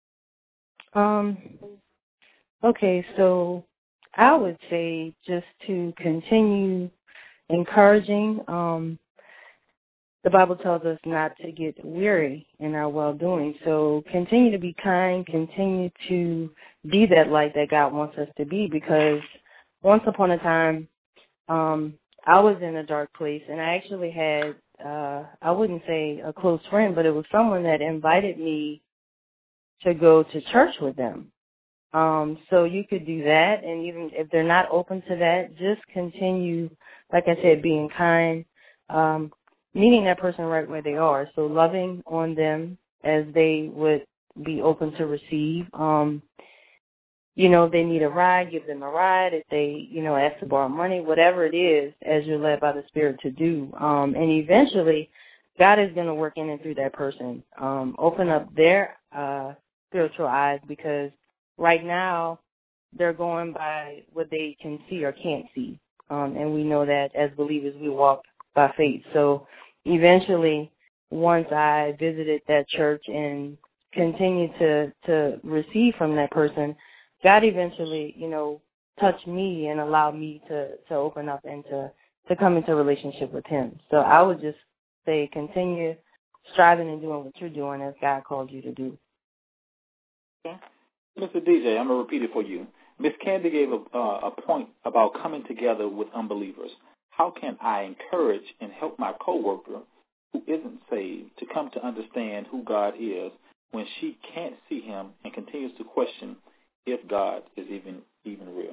Um. Okay, so I would say just to continue encouraging. Um, the Bible tells us not to get weary in our well-doing. So continue to be kind, continue to be that light that God wants us to be, because once upon a time, um, I was in a dark place, and I actually had, uh, I wouldn't say a close friend, but it was someone that invited me to go to church with them. Um, so you could do that, and even if they're not open to that, just continue, like I said, being kind, um, meeting that person right where they are. So loving on them as they would be open to receive. Um, you know, if they need a ride, give them a ride. If they, you know, ask to borrow money, whatever it is, as you're led by the Spirit to do. Um, and eventually, God is going to work in and through that person. Um, open up their uh, spiritual eyes, because right now, they're going by what they can see or can't see. Um, and we know that as believers, we walk by faith. So eventually, once I visited that church and continued to, to receive from that person, God eventually, you know, touched me and allowed me to, to open up and to, to come into a relationship with him. So I would just say continue striving and doing what you're doing as God called you to do. Okay. Mister D J, I'm going to repeat it for you. Miss Candy gave a, uh, a point about coming together with unbelievers. How can I encourage and help my coworker who isn't saved to come to understand who God is when she can't see him and continues to question if God is even even real?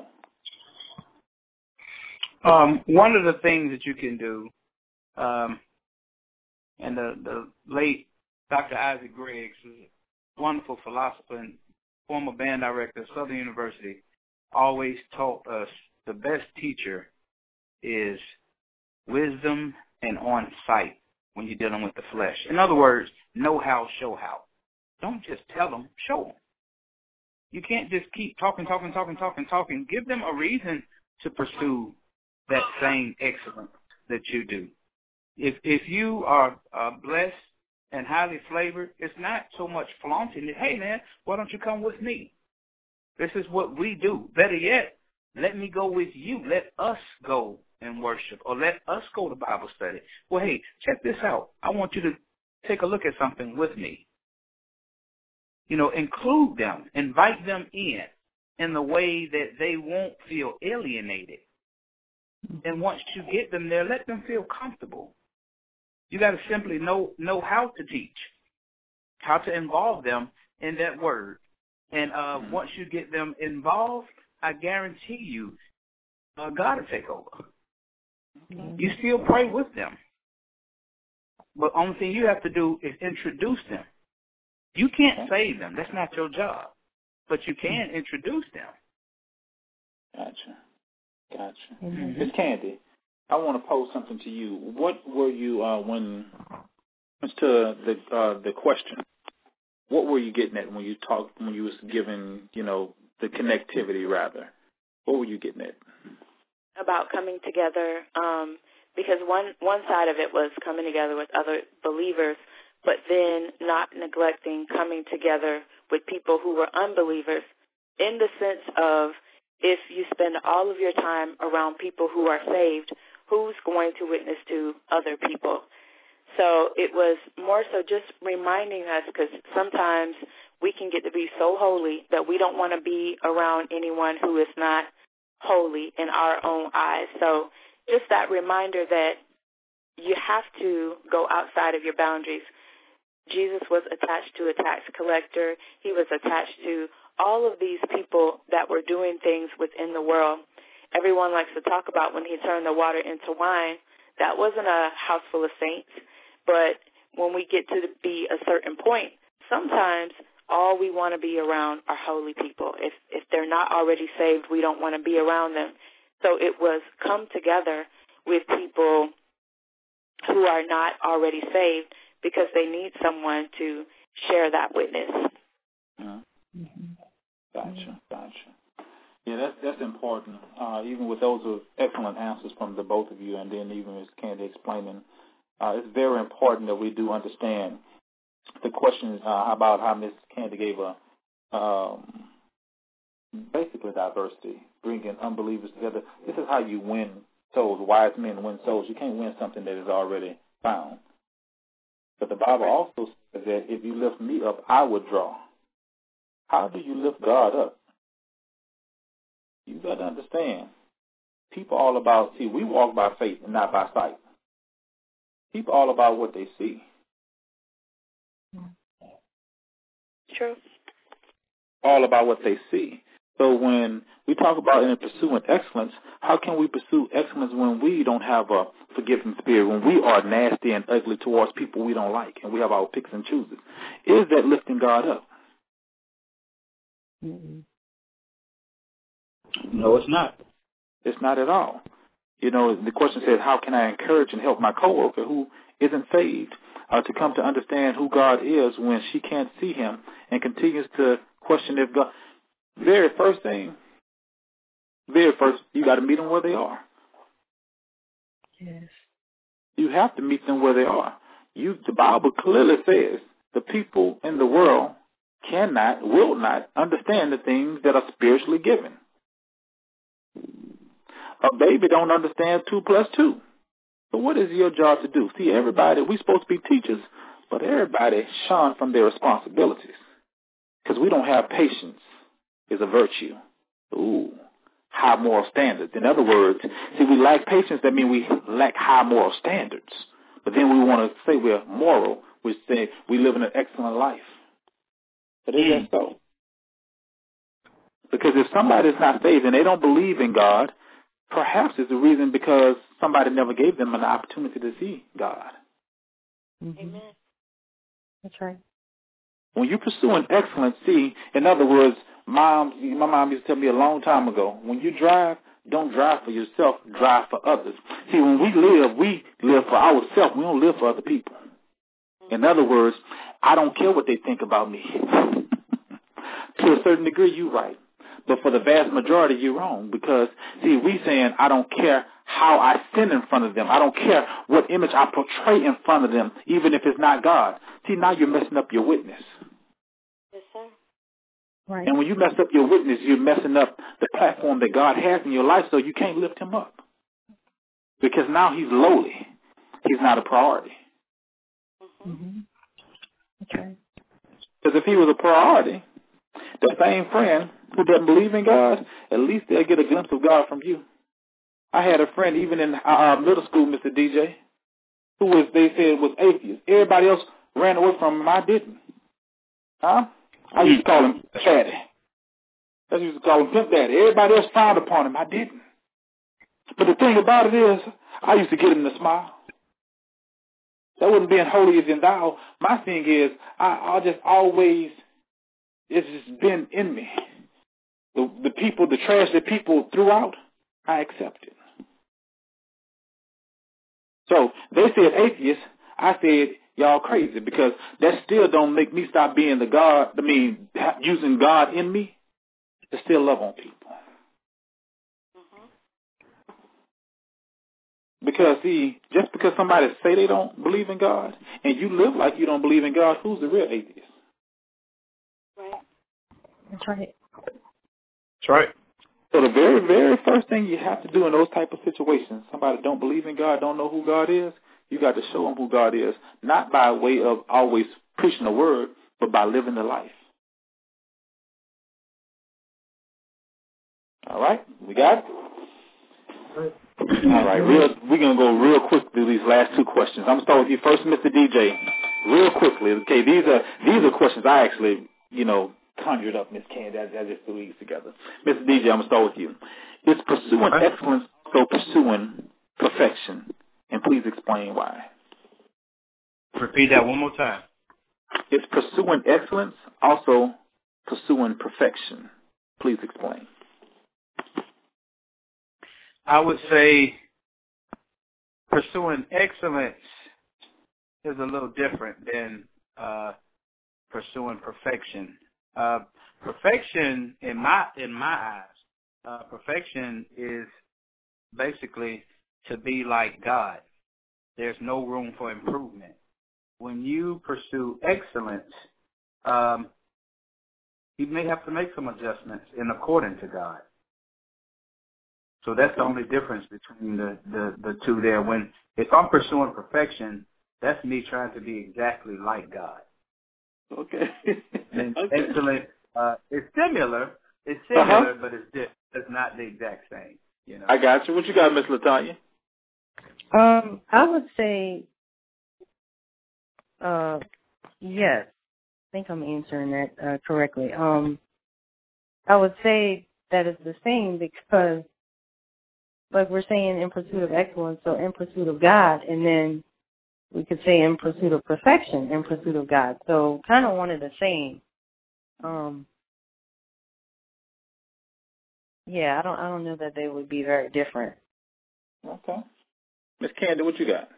Um, one of the things that you can do, um, and the, the late Doctor Isaac Griggs, who's a wonderful philosopher and former band director at Southern University, always taught us the best teacher is wisdom and on sight when you're dealing with the flesh. In other words, know how, show how. Don't just tell them, show them. You can't just keep talking, talking, talking, talking, talking. Give them a reason to pursue that same excellence that you do. If if you are uh, blessed and highly flavored, it's not so much flaunting it. Hey, man, why don't you come with me? This is what we do. Better yet, let me go with you. Let us go and worship, or let us go to Bible study. Well, hey, check this out. I want you to take a look at something with me. You know, include them, invite them in in the way that they won't feel alienated. And once you get them there, let them feel comfortable. You got to simply know know how to teach, how to involve them in that word. And uh, once you get them involved, I guarantee you, uh, God will take over. You still pray with them. But the only thing you have to do is introduce them. You can't save them. That's not your job. But you can introduce them. Gotcha. Gotcha. Mm-hmm. Miss Candy, I want to pose something to you. What were you, uh, when, as to the uh, the question, what were you getting at when you talked, when you was giving, you know, the connectivity, rather? What were you getting at? About coming together, um, because one, one side of it was coming together with other believers, but then not neglecting coming together with people who were unbelievers, in the sense of, if you spend all of your time around people who are saved, who's going to witness to other people? So it was more so just reminding us, because sometimes we can get to be so holy that we don't want to be around anyone who is not holy in our own eyes. So just that reminder that you have to go outside of your boundaries. Jesus was attached to a tax collector. He was attached to all of these people that were doing things within the world. Everyone likes to talk about when he turned the water into wine. That wasn't a house full of saints. But when we get to be a certain point, sometimes all we want to be around are holy people. If if they're not already saved, we don't want to be around them. So it was come together with people who are not already saved, because they need someone to share that witness. Mm-hmm. Gotcha, gotcha. Yeah, that's that's important. Uh, even with those are excellent answers from the both of you, and then even Miz Candy explaining, uh, it's very important that we do understand the questions uh, about how Miz Candy gave a um, basically diversity, bringing unbelievers together. This is how you win souls. Wise men win souls. You can't win something that is already found. But the Bible also says that if you lift me up, I will draw. How do you lift God up? You got to understand. People all about, see, we walk by faith and not by sight. People all about what they see. True. All about what they see. So when we talk about in pursuing excellence, how can we pursue excellence when we don't have a forgiving spirit, when we are nasty and ugly towards people we don't like, and we have our picks and chooses? Is that lifting God up? Mm-hmm. No, it's not. It's not at all. You know, the question says, how can I encourage and help my coworker who isn't saved uh, to come to understand who God is when she can't see him and continues to question if God... Very first thing, very first, you got to meet them where they are. Yes. You have to meet them where they are. You, the Bible clearly says the people in the world cannot, will not understand the things that are spiritually given. A baby don't understand two plus two. So what is your job to do? See, everybody, we're supposed to be teachers, but everybody shun from their responsibilities because we don't have patience. Is a virtue. Ooh, high moral standards. In other words, see, we lack patience. That means we lack high moral standards. But then we want to say we're moral. We say we live in an excellent life. But is that so? Because if somebody's not saved and they don't believe in God, perhaps it's the reason because somebody never gave them an opportunity to see God. Mm-hmm. Amen. That's right. When you're pursuing excellence, see, in other words, mom, my mom used to tell me a long time ago, when you drive, don't drive for yourself, drive for others. See, when we live, we live for ourselves. We don't live for other people. In other words, I don't care what they think about me. To a certain degree, you're right. But for the vast majority, you're wrong. Because, see, we saying, I don't care how I sin in front of them. I don't care what image I portray in front of them, even if it's not God. See, now you're messing up your witness. Yes, sir. Right. And when you mess up your witness, you're messing up the platform that God has in your life, so you can't lift him up. Because now he's lowly. He's not a priority. Mm-hmm. Okay. Because if he was a priority, the same friend who doesn't believe in God, at least they'll get a glimpse of God from you. I had a friend, even in uh, middle school, Mister D J, who was, they said, was atheist. Everybody else ran away from him. I didn't. Huh? I used to call him Daddy. I used to call him Pimp Daddy. Everybody else frowned upon him. I didn't. But the thing about it is, I used to get him to smile. That wasn't being holy as in thou. My thing is, I, I just always, it's just been in me. The, the people, the trash that people threw out, I accepted. So they said atheist. I said y'all crazy, because that still don't make me stop being the God. I mean, using God in me to still love on people. Because, see, just because somebody say they don't believe in God and you live like you don't believe in God, who's the real atheist? Right. That's right. That's right. So the very, very first thing you have to do in those type of situations, somebody don't believe in God, don't know who God is, you got to show them who God is, not by way of always preaching the word, but by living the life. All right? We got it? All right, real, we're going to go real quick through these last two questions. I'm going to start with you first, Mister D J. Real quickly, okay, these are these are questions I actually, you know, conjured up, Miss Candy. I, I just threw these together. Mister D J, I'm going to start with you. Is pursuing excellence so pursuing perfection? And please explain why. Repeat that one more time. Is pursuing excellence also pursuing perfection? Please explain. I would say pursuing excellence is a little different than uh, pursuing perfection. Uh, perfection, in my in my eyes, uh, perfection is basically to be like God. There's no room for improvement. When you pursue excellence, um, you may have to make some adjustments in accordance to God. So that's the only difference between the, the, the two there. When if I'm pursuing perfection, that's me trying to be exactly like God. Okay. And okay. excellent uh, is similar. It's similar, uh-huh. but it's different. It's not the exact same. You know. I got you. What you got, Miss LaTanya? Um, I would say, uh, yes. I think I'm answering that uh, correctly. Um, I would say that it's the same because, like we're saying, in pursuit of excellence, so in pursuit of God, and then we could say in pursuit of perfection, in pursuit of God. So kind of one of the same. Um, yeah, I don't, I don't know that they would be very different. Okay. Miss Candy, what you got?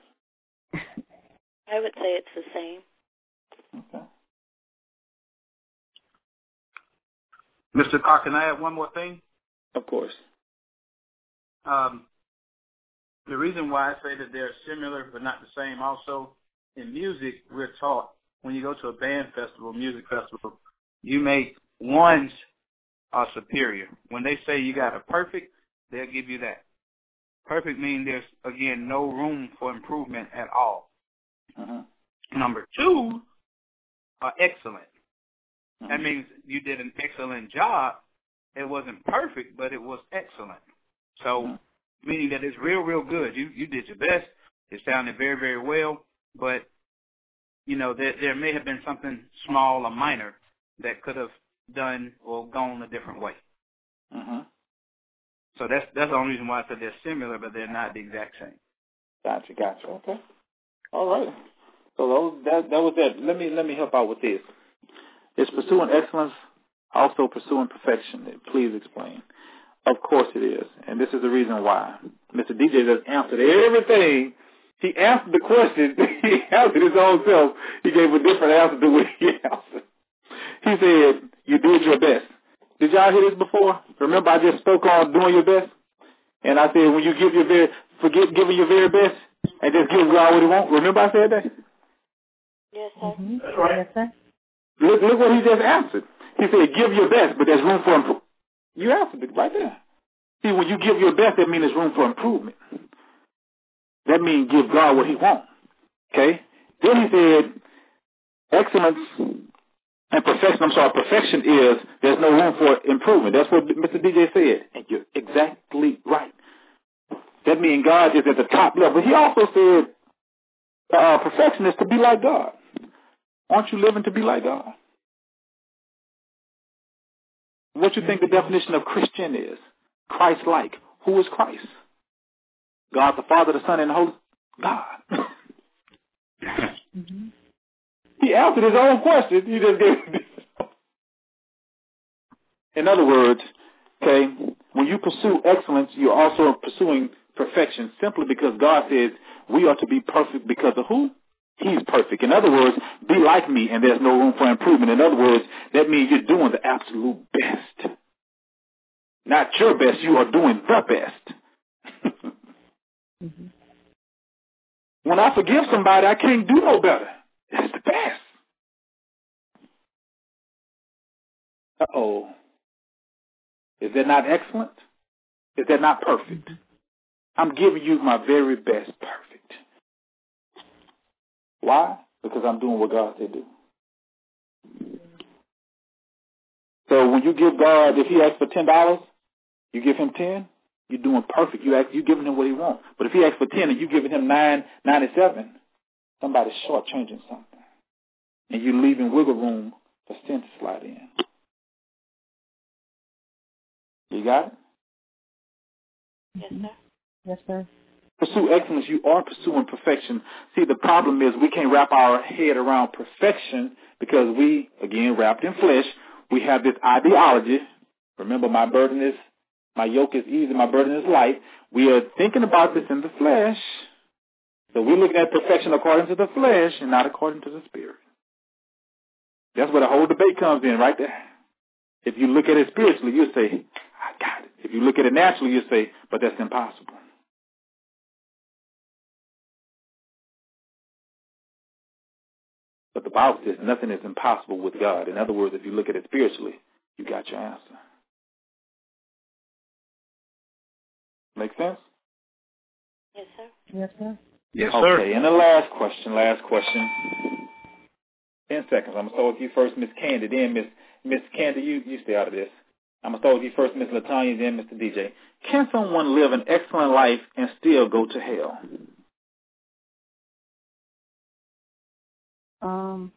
I would say it's the same. Okay. Mister Carr, can I add one more thing? Of course. Um, the reason why I say that they're similar but not the same also, in music, we're taught when you go to a band festival, music festival, you make ones are superior. When they say you got a perfect, they'll give you that. Perfect means there's, again, no room for improvement at all. Uh-huh. Number two are excellent. Uh-huh. That means you did an excellent job. It wasn't perfect, but it was excellent. So, uh-huh. meaning that it's real, real good. You you did your best. It sounded very, very well, but, you know, there, there may have been something small or minor that could have done or gone a different way. Uh-huh. So that's that's the only reason why I said they're similar, but they're not the exact same. Gotcha, gotcha. Okay. All right. So those, that that was that. Let me let me help out with this. Is pursuing excellence also pursuing perfection? Please explain. Of course it is, and this is the reason why. Mister D J just answered everything. He answered the question. He answered his own self. He gave a different answer to what he answered. He said, "You did your best." Did y'all hear this before? Remember, I just spoke on doing your best, and I said when you give your very forget giving your very best and just give God what He wants. Remember, I said that. Yes, sir. Mm-hmm. That's right. Yes, sir. Look, look what he just answered. He said, "Give your best, but there's room for improvement." You answered it right there. See, when you give your best, that means there's room for improvement. That means give God what He wants. Okay? Then he said, excellence and perfection, I'm sorry, perfection is there's no room for improvement. That's what Mister D J said. And you're exactly right. That means God is at the top level. He also said uh, perfection is to be like God. Aren't you living to be like God? What you think the definition of Christian is? Christ-like. Who is Christ? God the Father, the Son, and the Holy God. Mm-hmm. He answered his own question. He just gave In other words, okay, when you pursue excellence, you're also pursuing perfection simply because God says we are to be perfect because of who? He's perfect. In other words, be like me and there's no room for improvement. In other words, that means you're doing the absolute best. Not your best, you are doing the best. Mm-hmm. When I forgive somebody, I can't do no better. That's the best. Uh-oh. Is that not excellent? Is that not perfect? I'm giving you my very best perfect. Why? Because I'm doing what God said do. So when you give God, if He asks for ten dollars, you give Him ten, you're doing perfect. You ask, you're giving Him what He wants. But if He asks for ten and you're giving Him nine ninety-seven, somebody's shortchanging something. And you're leaving wiggle room for sin to slide in. You got it? Yes, sir. Yes, sir. Pursue excellence. You are pursuing perfection. See, the problem is we can't wrap our head around perfection because we, again, wrapped in flesh, we have this ideology. Remember, my burden is, my yoke is easy, my burden is light. We are thinking about this in the flesh. So we're looking at perfection according to the flesh and not according to the spirit. That's where the whole debate comes in right there. If you look at it spiritually, you say, I got it. If you look at it naturally, you say, but that's impossible. But the Bible says nothing is impossible with God. In other words, if you look at it spiritually, you got your answer. Make sense? Yes, sir. Yes, sir. Yes, sir. Okay, and the last question, last question. Ten seconds. I'm going to start with you first, Miss Candy, then Miss Miss Candy, you, you stay out of this. I'm going to start with you first, Miss LaTanya, then Mister D J. Can someone live an excellent life and still go to hell? Um,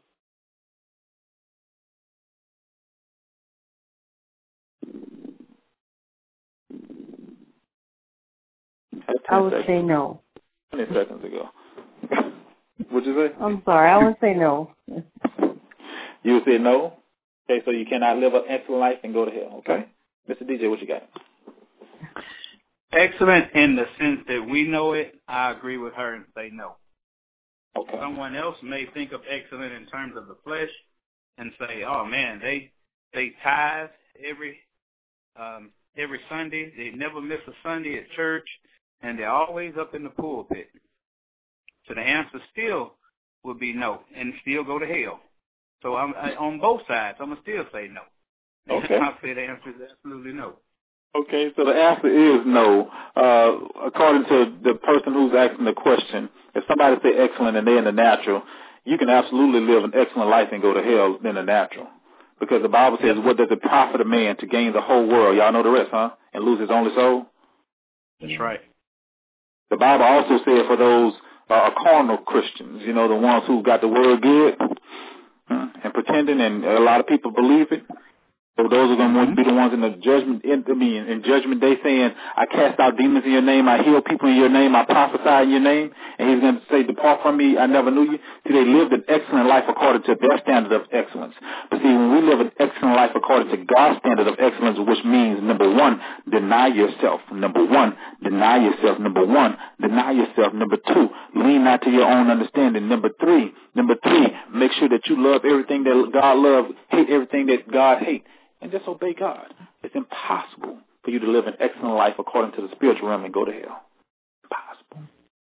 I would seconds. say no. twenty seconds ago. What'd you say? I'm sorry. I would say no. You would say no? Okay, so you cannot live an excellent life and go to hell, okay? Mister D J, what you got? Excellent in the sense that we know it, I agree with her and say no. Okay. Someone else may think of excellent in terms of the flesh and say, oh, man, they they tithe every um, every Sunday. They never miss a Sunday at church, and they're always up in the pulpit. So the answer still would be no, and still go to hell. So I'm I, on both sides. I'm gonna still say no. Okay. I'll say the answer is absolutely no. Okay, so the answer is no. Uh, according to the person who's asking the question, if somebody say excellent and they're in the natural, you can absolutely live an excellent life and go to hell in the natural. Because the Bible says, what does it profit a man to gain the whole world? Y'all know the rest, huh? And lose his only soul? That's right. The Bible also said for those uh, carnal Christians, you know, the ones who got the word good and pretending, and a lot of people believe it, So those are going to be the ones in the judgment, in, I mean, in judgment day saying, I cast out demons in your name, I heal people in your name, I prophesy in your name. And he's going to say, depart from me, I never knew you. See, they lived an excellent life according to their standard of excellence. But see, when we live an excellent life according to God's standard of excellence, which means, number one, deny yourself. Number one, deny yourself. Number one, deny yourself. Number two, lean not to your own understanding. Number three, number three, make sure that you love everything that God loves, hate everything that God hates. And just obey God. It's impossible for you to live an excellent life according to the spiritual realm and go to hell. Impossible.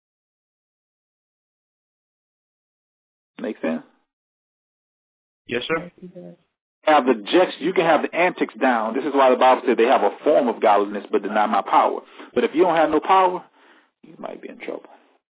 Make sense? Yes, sir. Have the jets, you can have the antics down. This is why the Bible said they have a form of godliness but deny my power. But if you don't have no power, you might be in trouble.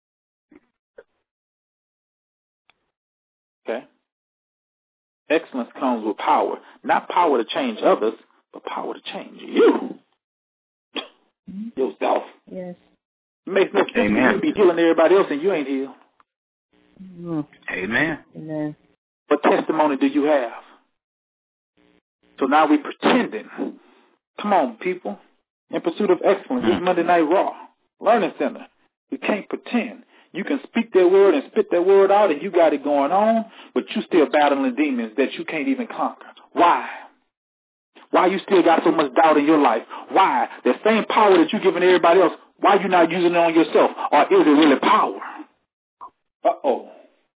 Okay? Excellence comes with power. Not power to change others, but power to change you. Mm-hmm. Yourself. Yes. It makes no sense for you to be healing everybody else and you ain't healed. Mm-hmm. Amen. Amen. What testimony do you have? So now we're pretending. Come on, people. In pursuit of excellence. Mm-hmm. This Monday Night Raw. Learning Center. We can't pretend. You can speak that word and spit that word out and you got it going on, but you still battling demons that you can't even conquer. Why? Why you still got so much doubt in your life? Why? The same power that you're giving everybody else, why you not using it on yourself? Or is it really power? Uh-oh.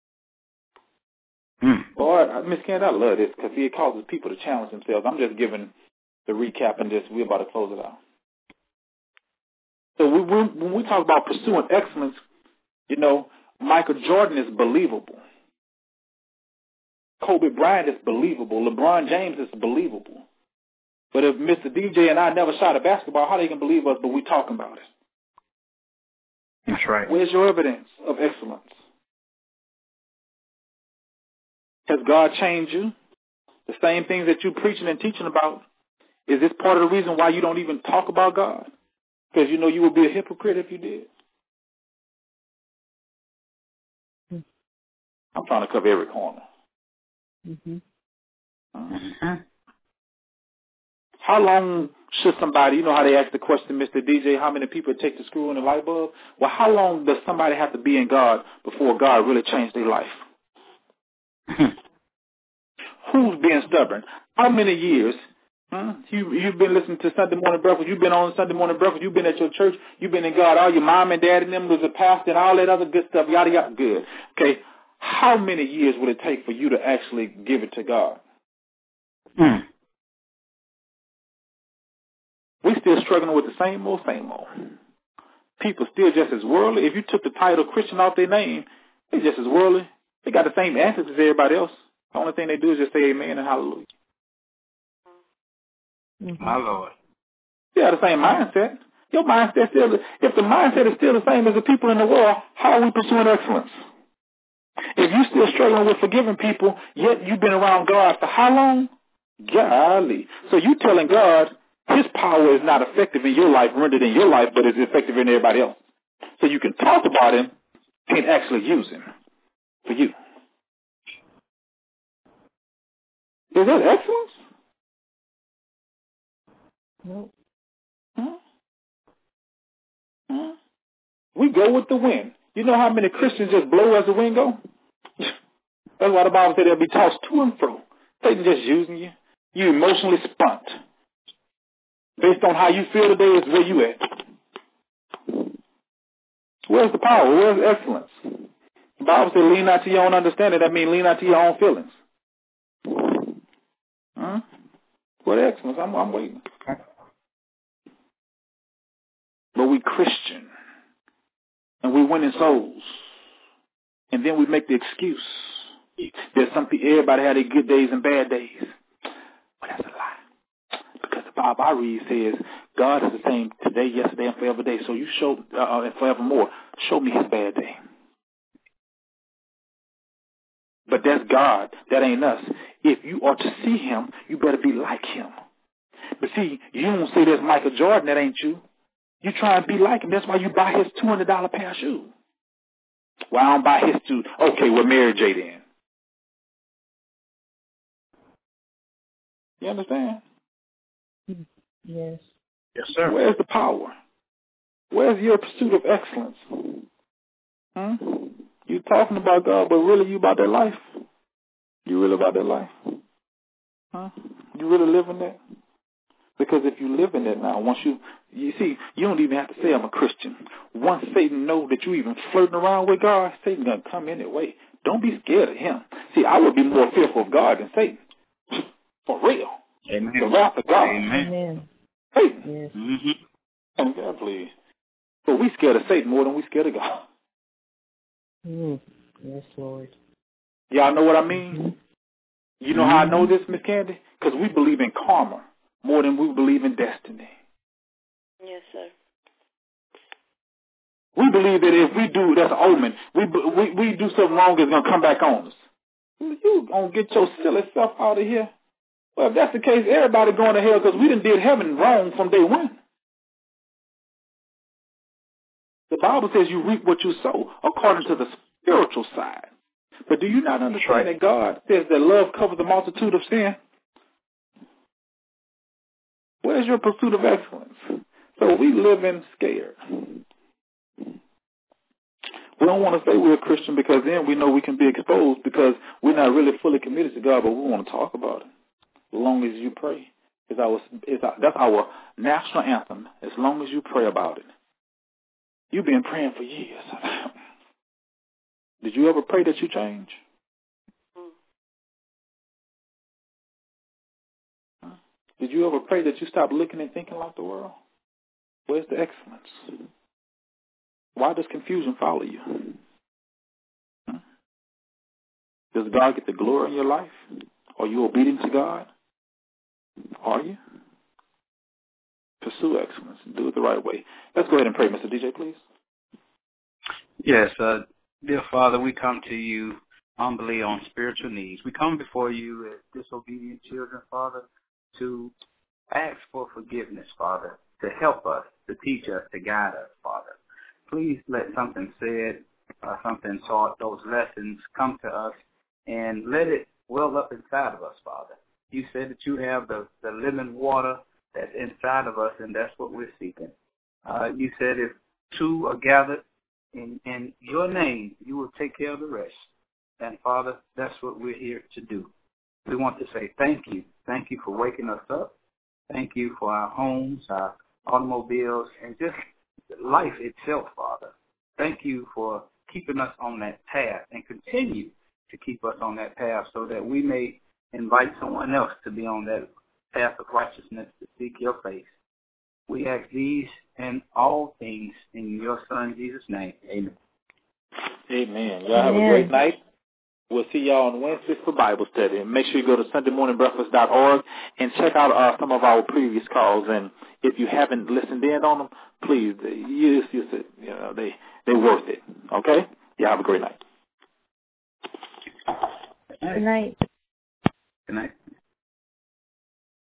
Hmm. Boy, Miss Candace, I love this because it causes people to challenge themselves. I'm just giving the recap and this. We're about to close it out. So we, we, when we talk about pursuing excellence, you know, Michael Jordan is believable. Kobe Bryant is believable. LeBron James is believable. But if Mister D J and I never shot a basketball, how they can believe us, but we talking about it? That's right. Where's your evidence of excellence? Has God changed you? The same things that you're preaching and teaching about, is this part of the reason why you don't even talk about God? Because you know you would be a hypocrite if you did. I'm trying to cover every corner. Mm-hmm. Uh-huh. How long should somebody, you know how they ask the question, Mister D J, how many people it take to screw in a light bulb? Well, how long does somebody have to be in God before God really changed their life? Who's being stubborn? How many years? Huh? You, you've been listening to Sunday morning breakfast. You've been on Sunday morning breakfast. You've been at your church. You've been in God. All your mom and dad and them was a pastor and all that other good stuff. Yada, yada. Good. Okay. How many years would it take for you to actually give it to God? Hmm. We still struggling with the same old, same old. People still just as worldly. If you took the title Christian off their name, they're just as worldly. They got the same answers as everybody else. The only thing they do is just say amen and hallelujah. My Lord. You have the same mindset. Your mindset still, if the mindset is still the same as the people in the world, how are we pursuing excellence? If you're still struggling with forgiving people, yet you've been around God for how long? Golly. So you telling God his power is not effective in your life, rendered in your life, but is effective in everybody else. So you can talk about him, can't actually use him for you. Is that excellence? Nope. Huh? Huh? We go with the wind. You know how many Christians just blow as the wind go? That's why the Bible said they'll be tossed to and fro. Satan just using you. You emotionally spent. Based on how you feel today is where you at. Where's the power? Where's excellence? The Bible said lean not to your own understanding. That means lean not to your own feelings. Huh? What excellence? I'm, I'm waiting. But we Christian. And we winning souls. And then we make the excuse. There's something, everybody had their good days and bad days. But that's a lie. Because the Bible I read says, God is the same today, yesterday, and forever day. So you show, uh, and forevermore, show me his bad day. But that's God. That ain't us. If you are to see him, you better be like him. But see, you don't say there's Michael Jordan, that ain't you. You try and be like him. That's why you buy his two hundred dollars pair of shoes. Well, I don't buy his shoes. Okay, well, Mary J then. You understand? Yes. Yes, sir. Where's the power? Where's your pursuit of excellence? Hmm? You talking about God, but really you about that life? You really about that life? Huh? You really living that? Because if you live in it now, once you, you see, you don't even have to say I'm a Christian. Once Satan know that you even flirting around with God, Satan's going to come anyway. Don't be scared of him. See, I would be more fearful of God than Satan. For real. Amen. The wrath of God. Amen. Satan. Yes. Mm-hmm. And God, please. But we scared of Satan more than we scared of God. Mm. Yes, Lord. Y'all know what I mean? Mm-hmm. You know how I know this, Miss Candy? Because we believe in karma more than we believe in destiny. Yes, sir. We believe that if we do, that's an omen. We we we do something wrong, it's going to come back on us. You going to get your silly self out of here? Well, if that's the case, everybody going to hell because we done did heaven wrong from day one. The Bible says you reap what you sow according to the spiritual side. But do you not understand right. that God says that love covers the multitude of sin? Where's your pursuit of excellence? So we live in scared. We don't want to say we're a Christian because then we know we can be exposed because we're not really fully committed to God, but we want to talk about it. As long as you pray. It's our, it's our, that's our national anthem, as long as you pray about it. You've been praying for years. Did you ever pray that you change? Huh? Did you ever pray that you stop looking and thinking like the world? Where's the excellence? Why does confusion follow you? Huh? Does God get the glory in your life? Are you obedient to God? Are you? Pursue excellence. Do it the right way. Let's go ahead and pray, Mister D J, please. Yes, uh, dear Father, we come to you humbly on spiritual needs. We come before you as disobedient children, Father, to ask for forgiveness, Father, to help us, to teach us, to guide us, Father. Please let something said, uh, something taught, those lessons come to us, and let it well up inside of us, Father. You said that you have the, the living water that's inside of us, and that's what we're seeking. Uh, you said if two are gathered in, in your name, you will take care of the rest. And, Father, that's what we're here to do. We want to say thank you. Thank you for waking us up. Thank you for our homes, our automobiles, and just life itself, Father. Thank you for keeping us on that path and continue to keep us on that path so that we may invite someone else to be on that path of righteousness to seek your face. We ask these and all things in your Son, Jesus' name. Amen. Amen. Y'all have a great night. We'll see y'all on Wednesday for Bible study. And make sure you go to sunday morning breakfast dot org and check out uh, some of our previous calls. And if you haven't listened in on them, please, you, you, you know, they, they're worth it. Okay? Y'all have a great night. Good night. Good night.